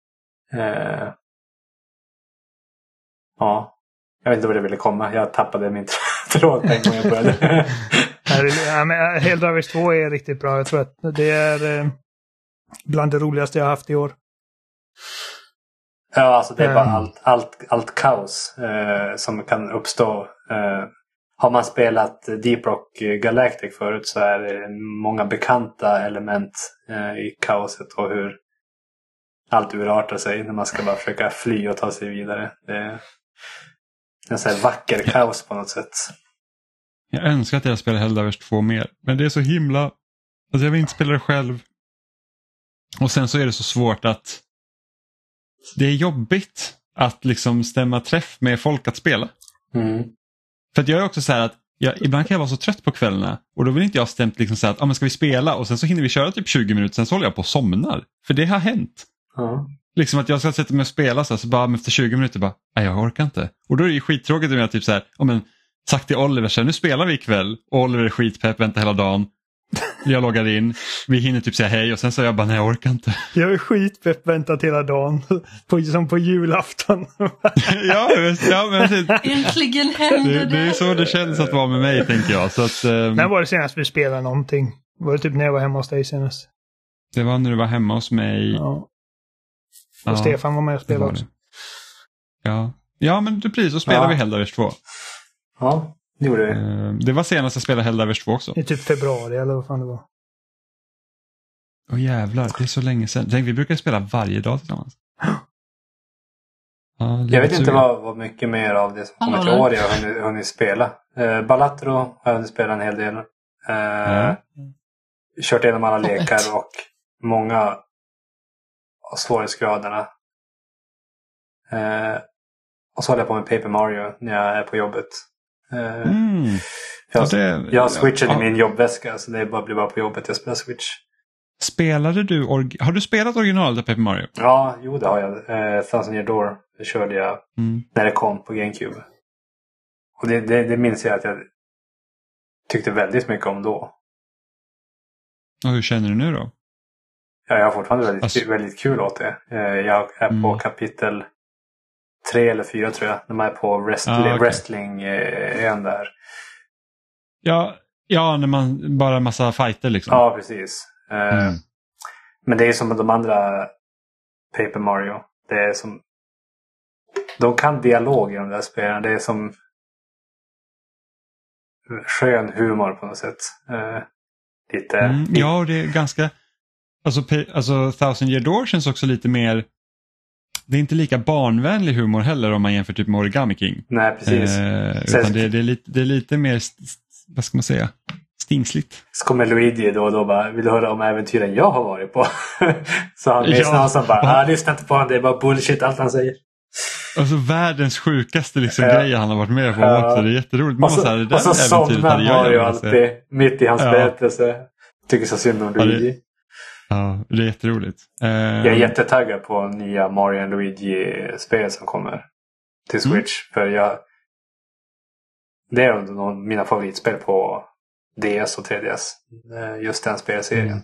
Ja, jag vet inte vad det ville komma. Jag tappade min tråd en gång jag började. Helldivers 2 är riktigt bra. Jag tror att det är bland det roligaste jag har haft i år. Ja, alltså det är bara allt kaos som kan uppstå. Har man spelat Deep Rock Galactic förut så är det många bekanta element i kaoset och hur allt urartar sig när man ska bara försöka fly och ta sig vidare. Det är en sån här vacker kaos på något sätt. Jag önskar att jag spelar Helldivers 2 mer, men det är så himla... Alltså jag vill inte spela det själv. Och sen så är det så svårt att... Det är jobbigt att liksom stämma träff med folk att spela. För att jag är också så här att ibland kan jag vara så trött på kvällarna och då vill inte jag stämt liksom säga att men ska vi spela och sen så hinner vi köra typ 20 minuter, sen så håller jag på och somnar. För det har hänt. Liksom att jag ska sätta mig och spela så bara efter 20 minuter bara, nej jag orkar inte. Och då är det ju skittråkigt om jag typ så här, sagt till Oliver så här, nu spelar vi ikväll och Oliver är skitpepp, väntar hela dagen. Jag loggar in, vi hinner typ säga hej och sen så jag bara, nej jag orkar inte. Jag är skitpepp, väntat hela dagen. Som på julafton. ja men äntligen händer det är så det känns att vara med mig, tänker jag. Så att, när var det senast vi spelade någonting? Var det typ när jag var hemma hos dig senast? Det var när du var hemma hos mig. Ja. Och Stefan var med och spelade också. Ja, men precis, så spelade vi Helldivers 2. Ja, det gjorde vi. Det var senast jag spelade Helldivers 2 också. I typ februari eller vad fan det var. Jävlar, det är så länge sedan. Vi brukar spela varje dag tillsammans. Jag vet inte vad mycket mer av det som kommer till år jag har hunnit spela. Balatro har jag hunnit spela en hel del. Kört igenom alla lekar och många av svårighetsgraderna. Och så håller jag på med Paper Mario när jag är på jobbet. Jag har switchen i min jobbväska, så det blir bara på jobbet jag spelar Switch. Har du spelat originalet av Paper Mario? Ja, jo det har jag. Thousand Year Door det körde jag när det kom på GameCube. Och det minns jag att jag tyckte väldigt mycket om då. Och hur känner du nu då? Ja, jag har fortfarande väldigt kul åt det. Jag är på kapitel 3 eller 4 tror jag. När man är på wrestling-ön där. Ja, när man bara en massa fighter liksom. Ja, precis. Men det är som de andra Paper Mario. Det är som... De kan dialog i de där spelen. Det är som skön humor på något sätt. Lite... Ja, det är ganska... Alltså Thousand Year Door känns också lite mer... Det är inte lika barnvänlig humor heller om man jämför typ med Origami King. Nej, precis. Utan det är lite mer, vad ska man säga, stingsligt. Så kommer Luigi då och då bara, vill du höra om äventyren jag har varit på? Så han lyssnar och så bara, lyssna inte på honom, det är bara bullshit allt han säger. Alltså världens sjukaste liksom grejer han har varit med på också, det är jätteroligt. Och så somnar Mario alltid mitt i hans berättelse. Tycker så synd om Luigi. Ja, det är jätteroligt. Jag är jättetaggad på nya Mario och Luigi-spel som kommer till Switch. För det är nog mina favoritspel på DS och 3DS. Just den spelserien.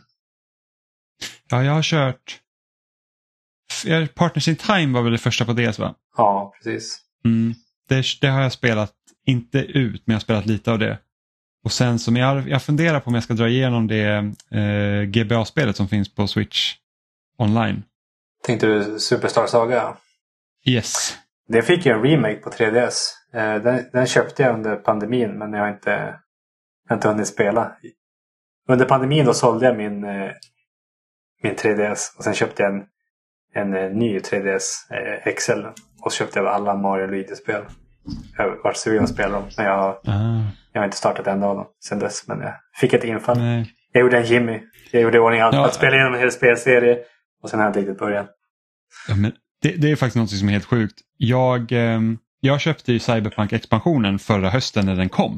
Ja, jag har kört... Partners in Time var väl det första på DS, va? Ja, precis. Det har jag spelat, inte ut, men jag har spelat lite av det. Och sen som jag funderar på om jag ska dra igenom det GBA-spelet som finns på Switch online. Tänkte du Superstar Saga? Yes. Det fick ju en remake på 3DS. Den köpte jag under pandemin, men jag har inte hunnit spela. Under pandemin då sålde jag min 3DS och sen köpte jag en ny 3DS XL och så köpte jag alla Mario och Luigi-spel. Jag har varit sugen att spela dem, men jag har inte startat en av dem sen dess, men jag fick ett infall. Nej. Jag gjorde en Jimmy. Jag gjorde ordning allt att spela igenom en hel spelserie och sen har jag inte riktigt börjat. Ja, men det är faktiskt något som är helt sjukt. Jag köpte ju Cyberpunk-expansionen förra hösten när den kom.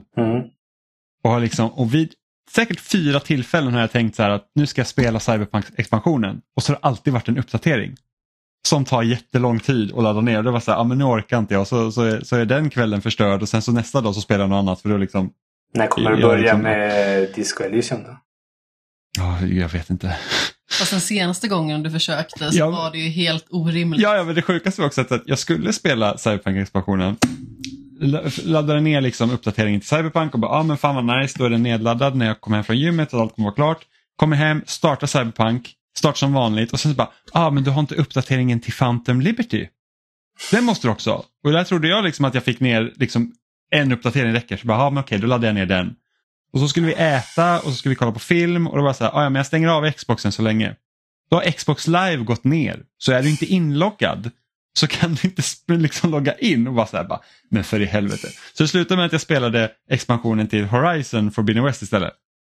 Och vid säkert 4 tillfällen har jag tänkt så här att nu ska jag spela Cyberpunk-expansionen. Och så har det alltid varit en uppdatering. Som tar jättelång tid att ladda ner. Det var så här, men nu orkar inte jag. Så är den kvällen förstörd och sen så nästa dag så spelar jag något annat. För då liksom... När kommer du börja med Disco Elysium då? Ja, jag vet inte. Och sen senaste gången du försökte så var det ju helt orimligt. Ja, men det sjukaste var också att jag skulle spela Cyberpunk-expansionen. Laddade ner liksom uppdateringen till Cyberpunk och bara, men fan vad nice, då är den nedladdad när jag kommer hem från gymmet och allt kommer vara klart. Kommer hem, startar Cyberpunk, start som vanligt och sen så bara, men du har inte uppdateringen till Phantom Liberty. Den måste du också ha. Och där trodde jag liksom att jag fick ner liksom en uppdatering räcker. Så bara, men okej, då laddade jag ner den. Och så skulle vi äta och så skulle vi kolla på film och då var så här, men jag stänger av Xboxen så länge. Då har Xbox Live gått ner. Så är du inte inloggad så kan du inte liksom logga in och bara så här, men för i helvete. Så det slutade med att jag spelade expansionen till Horizon Forbidden West istället.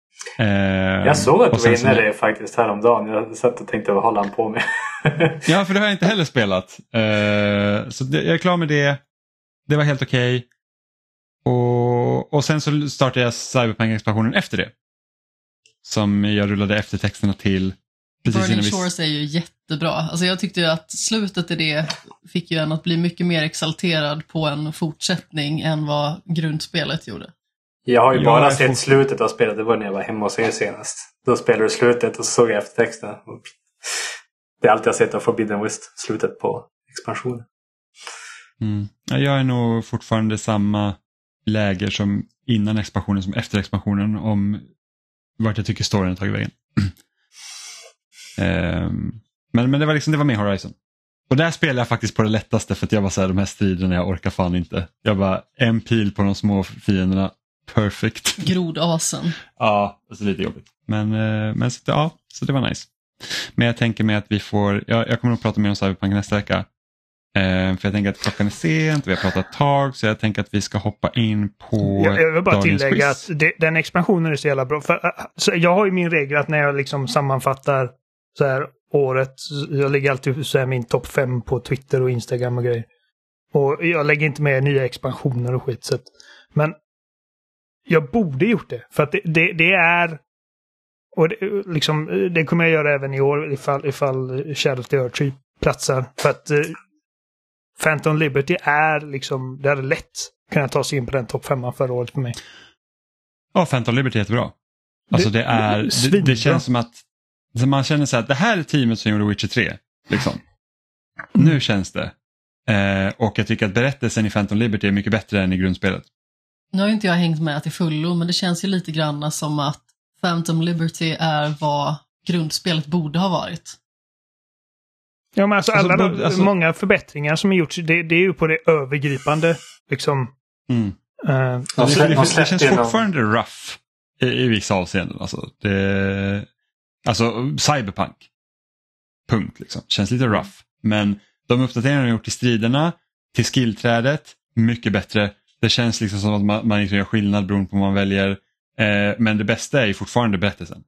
Jag såg att du var inne det faktiskt häromdagen. Jag satt och tänkte vad håller han på med. Ja, för det har jag inte heller spelat. Så jag är klar med det. Det var helt okej. Och sen så startade jag Cyberpunk-expansionen efter det. Som jag rullade eftertexterna till. Burning Shores är ju jättebra. Alltså jag tyckte ju att slutet i det fick ju en att bli mycket mer exalterad på en fortsättning än vad grundspelet gjorde. Jag har ju bara sett slutet av spelet. Det var när jag var hemma hos er senast. Då spelade du slutet och så såg jag eftertexterna. Det är allt jag sett av Forbidden West. Slutet på expansionen. Jag är nog fortfarande samma läger som innan expansionen som efter expansionen om vart jag tycker storyn har tagit vägen. Men det var liksom, det var med Horizon. Och där spelar jag faktiskt på det lättaste för att jag var så här, de här striderna jag orkar fan inte. Jag bara en pil på de små fienderna. Perfect. Grodasen. Ja, det är lite jobbigt. Men så, ja, så det var nice. Men jag tänker mig att vi får, jag kommer nog prata mer om Cyberpunk nästa vecka. För jag tänker att klockan är sent, vi har pratat ett tag, så jag tänker att vi ska hoppa in på jag vill bara tillägga quiz. att den expansionen är så jävla bra. För, så jag har ju min regel att när jag liksom sammanfattar så här året, jag lägger alltid så här min topp 5 på Twitter och Instagram och grejer. Och jag lägger inte med nya expansioner och skit. Så att, men jag borde gjort det. För att det är... Och det kommer jag göra även i år ifall Shadow of the Earth Tree platsar. För att Phantom Liberty är liksom... Det är lätt kunna ta sig in på den topp 5 förra året för mig. Ja, Phantom Liberty är jättebra. Alltså det känns som att så man känner så här, att det här är teamet som gjorde Witcher 3. Liksom. Nu känns det. Och jag tycker att berättelsen i Phantom Liberty är mycket bättre än i grundspelet. Nu har inte jag hängt med till fullo, men det känns ju lite grann som att Phantom Liberty är vad grundspelet borde ha varit. Ja, men alltså många förbättringar som har gjorts, det är ju på det övergripande liksom. Det känns fortfarande rough i vissa avseenden. Alltså Cyberpunk. Punkt liksom. Känns lite rough. Men de uppdateringar de har gjort i striderna, till skillträdet, mycket bättre. Det känns liksom som att man gör skillnad beroende på vad man väljer. Men det bästa är ju fortfarande berättelsen.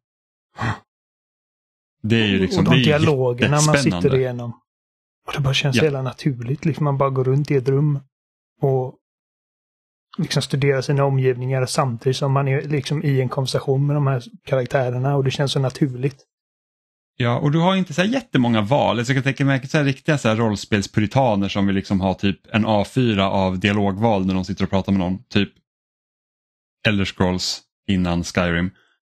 Det är ju liksom, och de dialogerna man sitter spännande. igenom. Och det bara känns hela naturligt. Liksom man bara går runt i ett rum och liksom studerar sina omgivningar samtidigt som man är liksom i en konversation med de här karaktärerna, och det känns så naturligt. Ja, och du har inte så här jättemånga val. Så jag kan tänka mig så här riktiga så här rollspelspuritaner som vill liksom ha typ en A4 av dialogval när de sitter och pratar med någon. Typ Elder Scrolls innan Skyrim.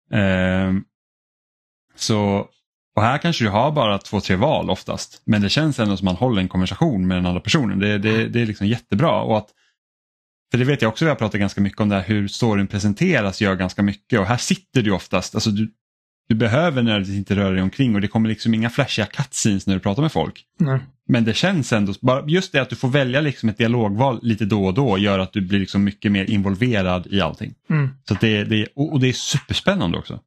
Och här kanske du har bara 2-3 val oftast. Men det känns ändå som man håller en konversation med den andra personen. Det är liksom jättebra. Och för det vet jag också, vi har pratat ganska mycket om det här, hur storyn presenteras gör ganska mycket. Och här sitter du oftast, alltså du behöver när du inte rör dig omkring, och det kommer liksom inga flashiga cutscenes när du pratar med folk. Nej. Men det känns ändå, bara just det att du får välja liksom ett dialogval lite då och då gör att du blir liksom mycket mer involverad i allting. Så att det är superspännande också.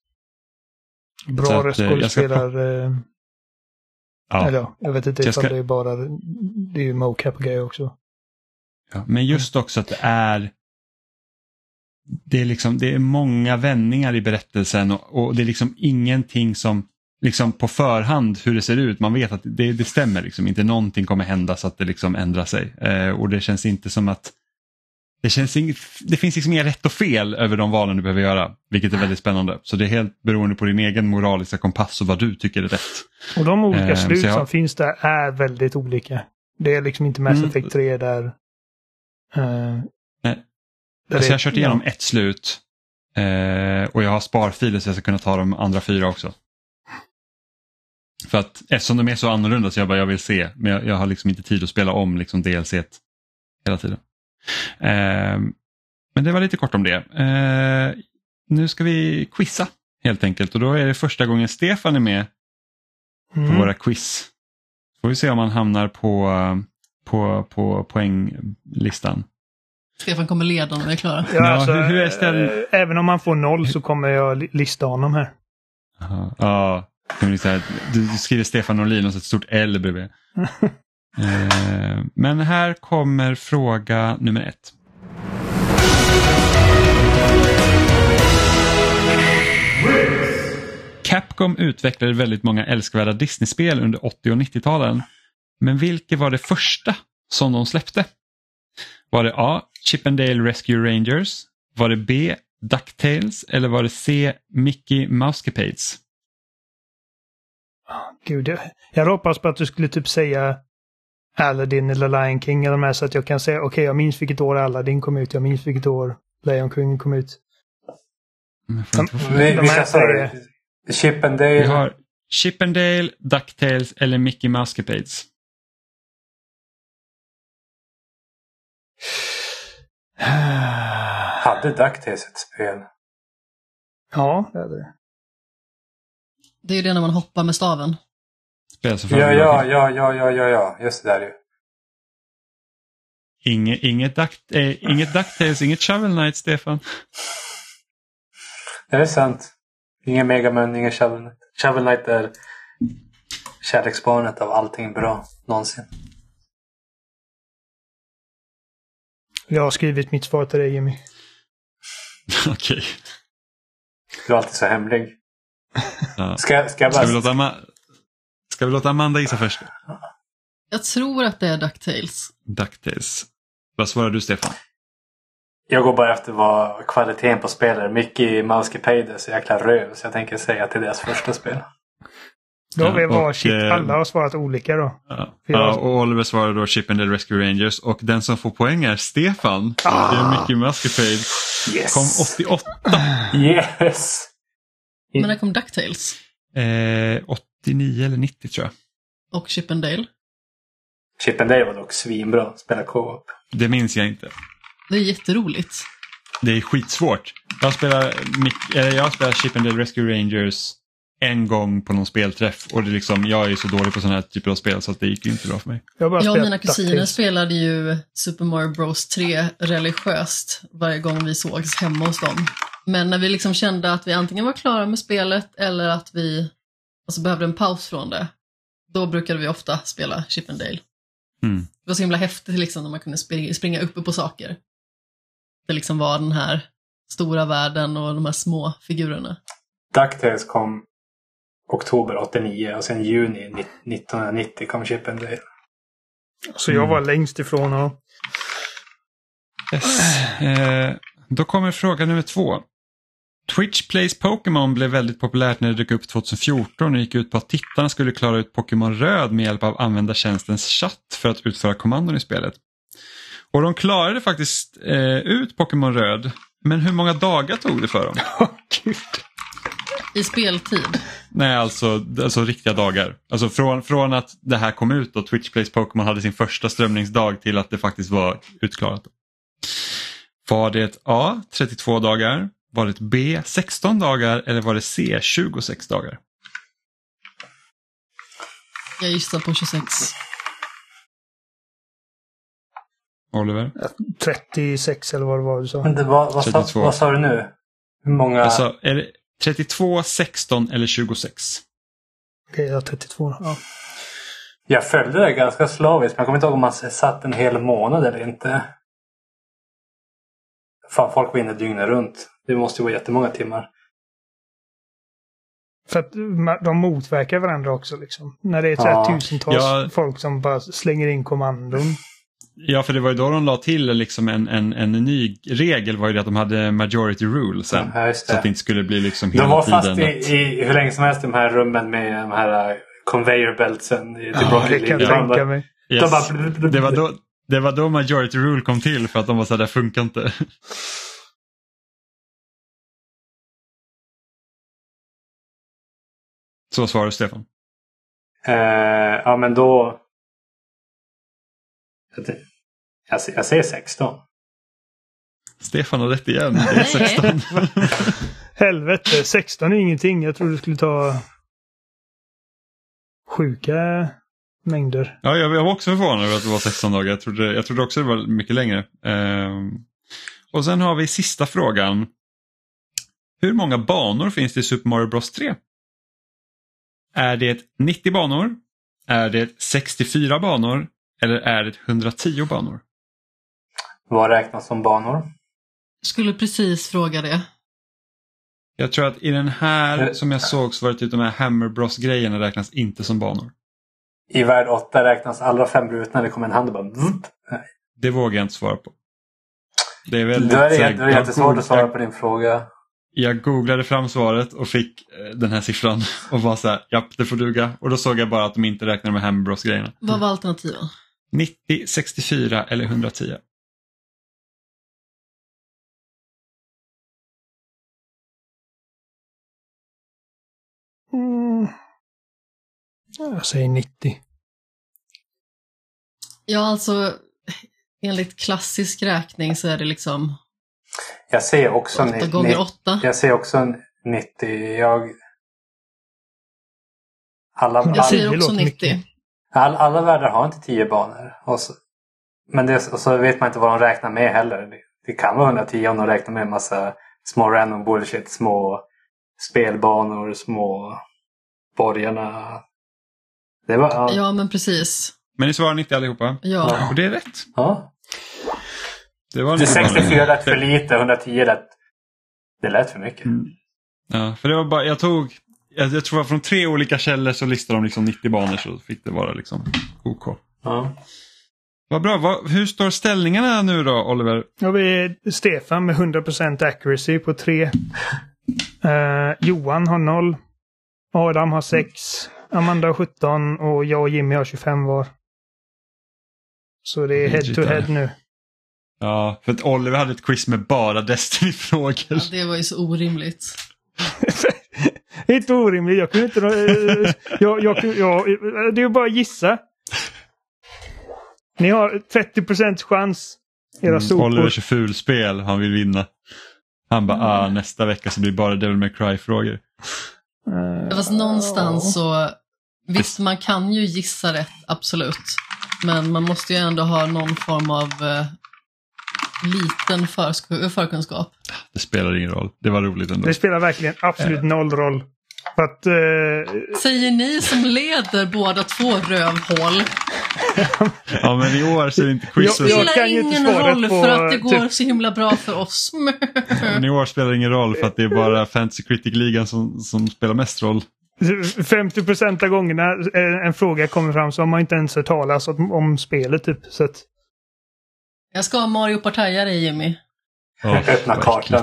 Bra röstskådespelare. Jag vet inte ifall det är bara, det är ju mocap och grejer också. Ja, men just också att det är många vändningar i berättelsen, och det är liksom ingenting som liksom på förhand hur det ser ut. Man vet att det stämmer liksom. Inte någonting kommer hända så att det liksom ändrar sig. Och det känns inte som att det finns liksom inga rätt och fel över de valen du behöver göra, vilket är väldigt spännande. Så det är helt beroende på din egen moraliska kompass och vad du tycker är rätt. Och de olika slut som finns där är väldigt olika. Det är liksom inte Mass Effect 3 där... Nej. Alltså jag har kört igenom ett slut och jag har sparfiler så jag ska kunna ta de andra 4 också. För att eftersom de är så annorlunda så jag vill se, men jag har liksom inte tid att spela om liksom DLC hela tiden. Men det var lite kort om det. Nu ska vi quizza helt enkelt, och då är det första gången Stefan är med på våra quiz. Får vi se om han hamnar på poänglistan. Stefan kommer leda om vi är klara. Ja, alltså, hur är även om man får 0 så kommer jag lista honom här. Ja, du skriver Stefan Norlin och så ett stort L bredvid. Men här kommer fråga nummer 1. Capcom utvecklade väldigt många älskvärda Disney-spel under 80- och 90-talen. Men vilket var det första som de släppte? Var det A. Chip and Dale Rescue Rangers? Var det B. DuckTales? Eller var det C. Mickey Mousecapades? Gud, jag hoppas på att du skulle typ säga Aladdin eller Lion King eller med, så att jag kan säga okej, jag minns vilket år Aladdin kom ut, jag minns vilket år Lion King kom ut. Vi kan säga Chip and Dale. Vi har Chip and Dale, DuckTales eller Mickey Mousecapades. Hade DuckTales ett spel? Ja, det hade det. Det är ju det när man hoppar med staven. spel som Ja, just det där ju. Inget DuckTales, inget Shovel Knight, Stefan. Det är sant. Ingen Mega Man, ingen Shovel Knight. Shovel Knight är kärleksbarnet av allting bra någonsin. Jag har skrivit mitt svar till dig, Jimmy. Okej. Du är alltid så hemlig. Ja. Ska vi låta Amanda gissa först? Jag tror att det är DuckTales. DuckTales. Vad svarar du, Stefan? Jag går bara efter vad kvaliteten på spelare. Mickey Mouse Payday är så jäkla röv. Så jag tänker säga till deras första spel. Då har vi varsitt. Alla har svarat olika då. Ja, och Oliver svarar då Chip and Dale Rescue Rangers. Och den som får poäng är Stefan. Det är Mickey Mouse Payday. Yes. Kom 88. Yes. Men när kom DuckTales? 89 eller 90 tror jag. Och Chip and Dale? Chip and Dale var dock svinbra. Spela co-op. Det minns jag inte. Det är jätteroligt. Det är skitsvårt. Jag spelar Chip and Dale Rescue Rangers en gång på någon spelträff. Och det liksom, jag är så dålig på sådana här typer av spel så att det gick inte bra för mig. Jag och mina kusiner spelade ju Super Mario Bros 3 religiöst varje gång vi sågs hemma hos dem. Men när vi liksom kände att vi antingen var klara med spelet eller att vi behövde en paus från det, då brukade vi ofta spela Chip and Dale. Mm. Det var så himla häftigt liksom, när man kunde springa uppe på saker. Det liksom var den här stora världen och de här små figurerna. DuckTales kom oktober 89 och sen juni 1990 kom Chip and Dale. Så jag var längst ifrån. Och... Yes. Då kommer fråga nummer 2. Twitch Plays Pokémon blev väldigt populärt när det dök upp 2014 och gick ut på att tittarna skulle klara ut Pokémon Röd med hjälp av användartjänstens chatt för att utföra kommandon i spelet. Och de klarade faktiskt ut Pokémon Röd, men hur många dagar tog det för dem? Gud. I speltid? Nej, alltså riktiga dagar. Alltså från att det här kom ut och Twitch Plays Pokémon hade sin första strömningsdag till att det faktiskt var utklarat. Var det A, 32 dagar? Var det B, 16 dagar? Eller var det C, 26 dagar? Jag gissar på 26. Oliver? 36 eller vad det var du sa. Men det vad sa du nu? Hur många? Alltså, är det 32, 16 eller 26? Okej, jag har 32. Ja. Jag följde det ganska slaviskt, men jag kommer inte ihåg om man satt en hel månad eller inte. Fan, folk var inne dygnet runt. Det måste ju vara jättemånga timmar. För att de motverkar varandra också liksom. När det är tusentals folk som bara slänger in kommandon. Ja, för det var ju då de la till liksom en ny regel var ju det att de hade majority rule sen. Ja, så att det inte skulle bli liksom hela tiden. De var fast i hur länge som helst de här rummen med de här conveyor beltsen. Det kan jag tänka mig. Yes. Det var då majority rule kom till för att de var så här, det funkar inte. Så svarar Stefan. Ja, men då... Jag säger 16. Stefan har rätt igen. Det är 16. Helvete, 16 är ingenting. Jag trodde det skulle ta sjuka mängder. Ja, jag var också förvånad över att det var 16 dagar. Jag trodde också det var mycket längre. Och sen har vi sista frågan. Hur många banor finns det i Super Mario Bros 3? Är det 90 banor? Är det 64 banor? Eller är det 110 banor? Vad räknas som banor? Skulle precis fråga det. Jag tror att i den här som jag såg så var det typ de här Hammer Bros-grejerna räknas inte som banor. I värld 8 räknas alla 5 brutna. Det kommer en hand och bara... Nej. Det vågar jag inte svara på. Det är väldigt... Det är jättesvårt att svara på din fråga. Jag googlade fram svaret och fick den här siffran och var så här, japp, det får duga. Och då såg jag bara att de inte räknar med Hammer Bros-grejerna. Vad var alternativen? 90, 64 eller 110. Jag säger 90. Ja, alltså enligt klassisk räkning så är det liksom... Jag säger också 8 gånger 8. Jag säger också 90. Jag säger också 90. Alla världar har inte 10 banor. Men och så vet man inte vad de räknar med heller. Det kan vara 110 om de räknar med en massa små random bullshit, små spelbanor, små borgarna. Det var, ja, men precis. Men ni svarar 90 allihopa? Ja. Och det är rätt. Ja. Det var 64 lät för lite, 110 lät för mycket. Ja, för det var bara, jag tror att från 3 olika källor så listade de liksom 90 banor, så fick det vara liksom OK. Ja. Vad bra. Hur står ställningarna nu då, Oliver? Ja, vi är Stefan med 100% accuracy på 3. Johan har 0. Adam har 6. Amanda har 17 och jag och Jimmy har 25 var. Så det är head to head nu. Ja, för att Oliver hade ett quiz med bara Destiny-frågor. Ja, det var ju så orimligt. Inte orimligt. Jag kunde inte... det är ju bara att gissa. Ni har 30% chans. Era sopor. Oliver kör fulspel. Han vill vinna. Han bara, nästa vecka så blir det bara Devil May Cry-frågor. Fast någonstans så... Visst, man kan ju gissa rätt, absolut. Men man måste ju ändå ha någon form av liten förkunskap. Det spelar ingen roll. Det var roligt ändå. Det spelar verkligen absolut noll roll. För att, säger ni som leder båda 2 rövhål. Ja, men i år så är det inte quiz. Det spelar ingen roll för att det går så himla bra för oss. Men i år spelar det ingen roll för att det är bara Fantasy Critic-ligan som spelar mest roll. 50% av gångerna en fråga kommer fram så har man inte ens hört talas om spelet typ. Så att... Jag ska ha Mario Partajare i Jimmy. Öppna kartan.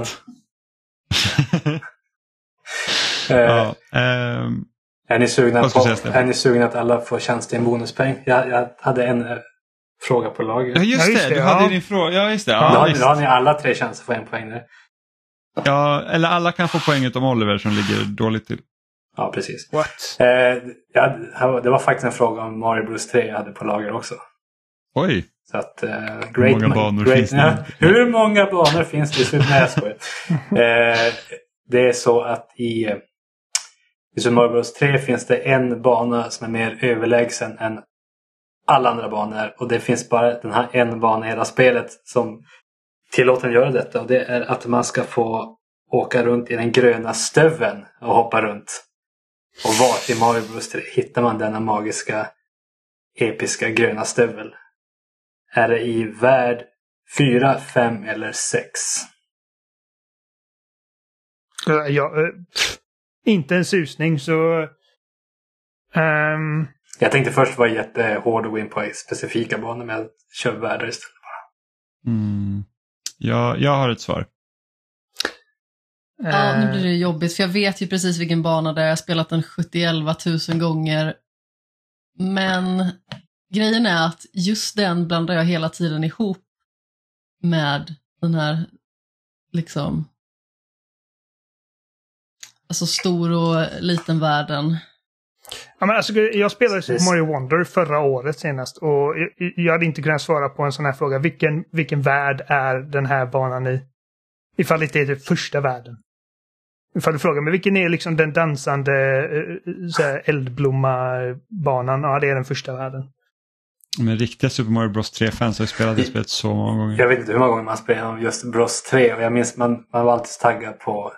Är ni sugna att alla får chans till en bonuspeng? Jag hade en fråga på lager. Ja, just det. Du hade din fråga. Ja, just det. Då har ni alla 3 chanser för en poäng nu. Ja, eller alla kan få poäng utom Oliver som ligger dåligt till. Ja, precis. What? Det var faktiskt en fråga om Mario Bros 3 jag hade på lager också. Oj. Så att, hur många banor finns det? Hur många banor finns det i Super det är så att i Super Mario Bros 3 finns det en bana som är mer överlägsen än alla andra banor. Och det finns bara den här en bana i hela spelet som tillåter att göra detta. Och det är att man ska få åka runt i den gröna stöven och hoppa runt. Och vart i Mario Bros 3 hittar man denna magiska, episka gröna stövel? Är det i värld 4, 5 eller 6? Inte en susning så... Jag tänkte först vara jättehård och gå in på specifika banor, men jag kör världar istället bara. Jag har ett svar. Ja, nu blir det jobbigt för jag vet ju precis vilken bana det är. Jag har spelat den 71 000 gånger. Men grejen är att just den blandar jag hela tiden ihop med den här liksom alltså stor och liten världen. Ja, men alltså, jag spelade Super Mario Wonder förra året senast och jag hade inte kunnat svara på en sån här fråga. Vilken värld är den här banan i? Ifall det inte är typ första världen. Ifall du frågar, men vilken är liksom den dansande eldblomma-banan? Ja, det är den första världen. Men riktiga Super Mario Bros 3-fans har ju spelat det spelet så många gånger. Jag vet inte hur många gånger man spelar just Bros 3. Och jag minns man var alltid taggad på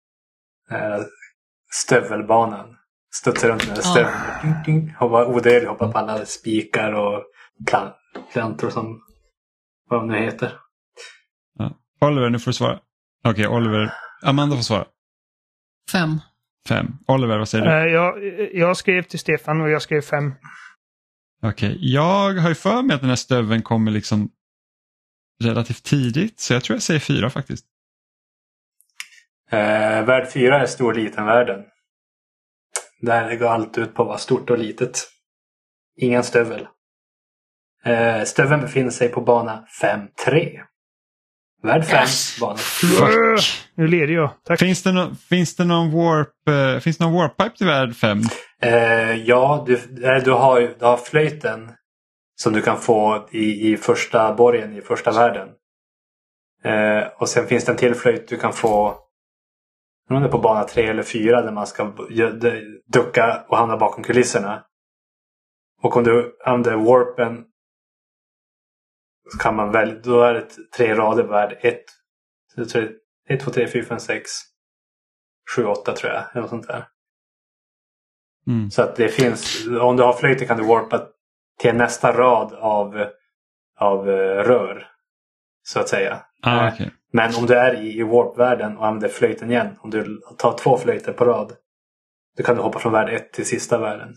stövelbanan. Studsa runt med stöveln. Och var odödlig, hoppa på alla spikar och plantor som vad de nu heter. Ja. Oliver, nu får du svara. Okej, Oliver. Amanda får svara. 5. Oliver, vad säger du? Jag skrev till Stefan och jag skrev 5. Okej, jag har ju för mig att den här stöveln kommer liksom relativt tidigt. Så jag tror jag säger 4 faktiskt. Värld 4 är stor och liten världen. Där går allt ut på att vara stort och litet. Ingen stövel. Stöveln befinner sig på bana 5-3. Värld 5, bana 4. Nu leder jag. Tack. Finns det någon warp-pipe till värld 5? Ja, du har flöjten som du kan få i första borgen i första världen. Och sen finns det en till flöjt du kan få är på bana 3 eller 4 där man ska ducka och hamna bakom kulisserna. Och om du använder warpen så kan man välja, då är det 3 rader värd 1, 2, 3, 4, 5, 6, 7, 8 tror jag. Eller något sånt där. Mm. Så att det finns, om du har flöjten kan du warpa till nästa rad av rör. Så att säga. Okay. Men om du är i warp-världen och använder flöjten igen. Om du tar 2 flöjter på rad. Då kan du hoppa från värld 1 till sista världen.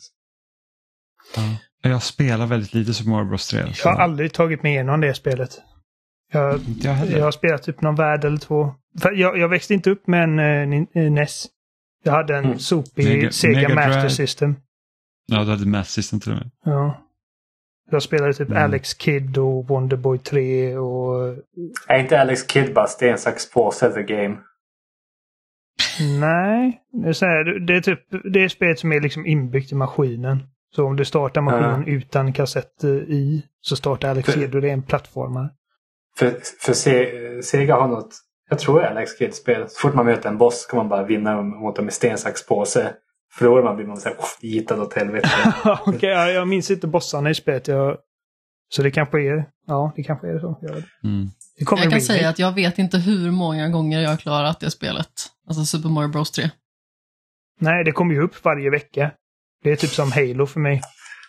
Jag spelar väldigt lite Super Mario Bros 3. Jag har aldrig tagit mig igenom det spelet. Jag har spelat typ någon värld eller 2. För jag växte inte upp med en NES. Jag hade en sopig Sega Master System. Ja, du hade Master System till och med. Ja. Jag spelade typ Alex Kidd och Wonderboy 3 och... Är inte Alex Kidd bara det är en slags påse the game? Nej. Det är spelet som är liksom inbyggt i maskinen. Så om du startar maskinen utan kassett i så startar Alex Kidd och det är en plattformar. För Sega har något... Jag tror det är Alex Kidd-spel. Så fort man möter en boss kan man bara vinna mot dem i stensaxpåse. Förlorar man blir man så här gitad åt helvete. Okej, jag minns inte bossarna i spelet. Så det kanske är... Ja, det kanske är så. Jag kan säga att jag vet inte hur många gånger jag har klarat det spelet. Alltså Super Mario Bros 3. Nej, det kommer ju upp varje vecka. Det är typ som Halo för mig.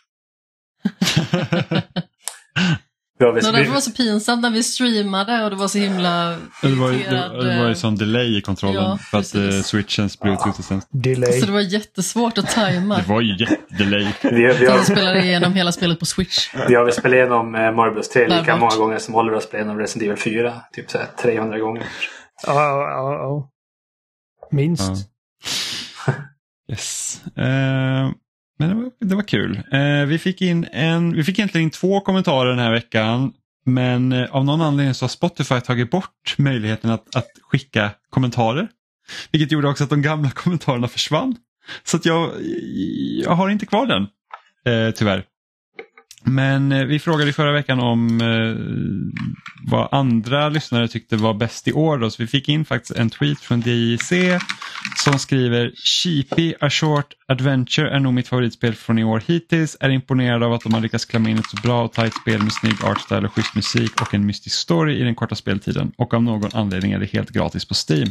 Det var så pinsamt när vi streamade och det var så himla det var ju sån delay i kontrollen för att switchens bluetooth och sen... Delay. Så det var jättesvårt att tajma. Det var ju jättedelay. Vi spelade igenom hela spelet på Switch. Vi har väl spelat igenom Mario Bros 3 lika många gånger som Oliver har spelat igenom Resident Evil 4. Typ så här 300 gånger. Ja. Minst. Yes. Men det var kul. Vi fick egentligen in 2 kommentarer den här veckan. Men av någon anledning så har Spotify tagit bort möjligheten att skicka kommentarer. Vilket gjorde också att de gamla kommentarerna försvann. Så att jag har inte kvar den. Tyvärr. Men vi frågade i förra veckan om vad andra lyssnare tyckte var bäst i år. Då. Så vi fick in faktiskt en tweet från DJC som skriver: Sheepy A Short Adventure är nog mitt favoritspel från i år hittills. Är imponerad av att de har lyckats klämma in ett så bra och tajt spel med snygg artstyle och schysst musik och en mystisk story i den korta speltiden. Och av någon anledning är det helt gratis på Steam.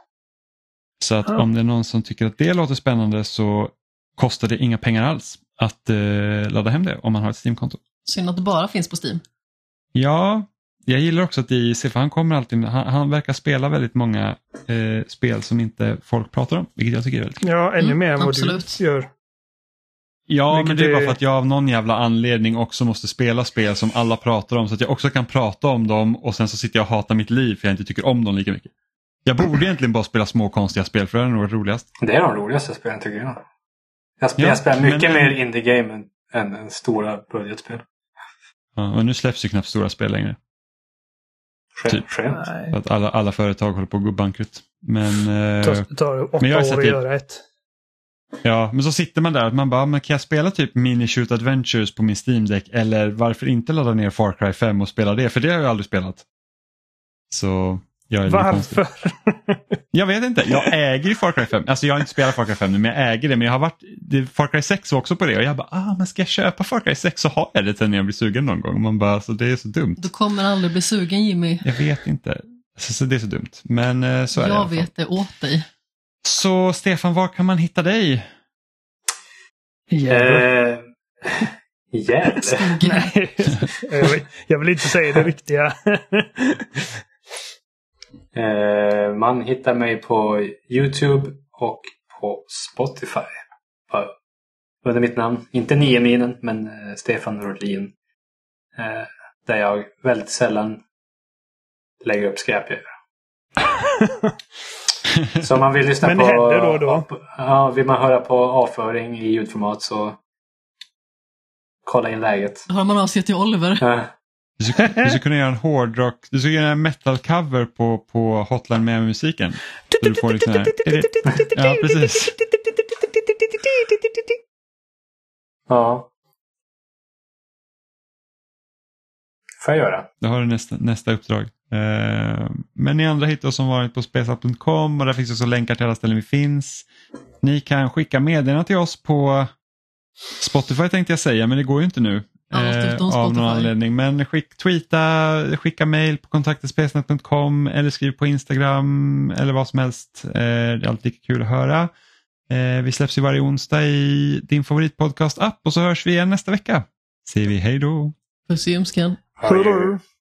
Så att om det är någon som tycker att det låter spännande så kostar det inga pengar alls att ladda hem det om man har ett Steam-konto. Synd att det bara finns på Steam. Ja, jag gillar också att DJC, för han kommer alltid, han verkar spela väldigt många spel som inte folk pratar om, vilket jag tycker är väldigt kul. Ja, ännu mer än vad absolut. Du gör. Ja, vilket men det är bara för att jag av någon jävla anledning också måste spela spel som alla pratar om, så att jag också kan prata om dem och sen så sitter jag och hatar mitt liv för jag inte tycker om dem lika mycket. Jag borde egentligen bara spela små konstiga spel, för det är nog roligast. Det är de roligaste spelen tycker jag. Jag spelar mycket mer indie-game än stora budgetspel. Ja, och nu släpps ju knappt stora spel längre. Skönt. Att alla företag håller på att gå bankrutt. Men det tar 8 år att göra ett. Ja, men så sitter man där att man bara, men kan jag spela typ Mini Shoot Adventures på min Steam Deck, eller varför inte ladda ner Far Cry 5 och spela det, för det har jag aldrig spelat. Så jag är varför? Jag vet inte, jag äger ju Far Cry 5. Alltså jag har inte spelat Far Cry 5 nu, men jag äger det. Men jag har varit, Far Cry 6 var också på det. Och jag bara, men ska jag köpa Far Cry 6 så har jag det sen när jag blir sugen någon gång. Man bara, så det är så dumt. Du kommer aldrig bli sugen, Jimmy. Jag vet inte, så det är så dumt. Men så är det. Jag vet det åt dig. Så Stefan, var kan man hitta dig? Gävle. Nej, jag vill inte säga det riktiga. Man hittar mig på YouTube och på Spotify. Under mitt namn. Inte Nieminen, men Stefan Norlin. Där jag väldigt sällan lägger upp skräp. Så om man vill lyssna men på... Men det händer då? Ja, vill man höra på avföring i ljudformat så kolla in läget. Hör man av sig till Oliver? Ja. Du ska kunna göra en hårdrock, du ska göra en metal-cover på Hotline med musiken. Du får liksom här... Ja, precis. Ja. får jag göra. Det har du nästa uppdrag. Men ni andra hittar oss som vanligt på spesat.com och där finns också länkar till alla ställen vi finns. Ni kan skicka meddelanden till oss på Spotify tänkte jag säga, men det går ju inte nu. Av någon anledning. Men skicka mail på kontaktetspesat.com eller skriv på Instagram eller vad som helst. Det är alltid kul att höra. Vi släpps ju varje onsdag i din favoritpodcast-app och så hörs vi igen nästa vecka. Säger vi hej då. Puss i ömskan. Hej då.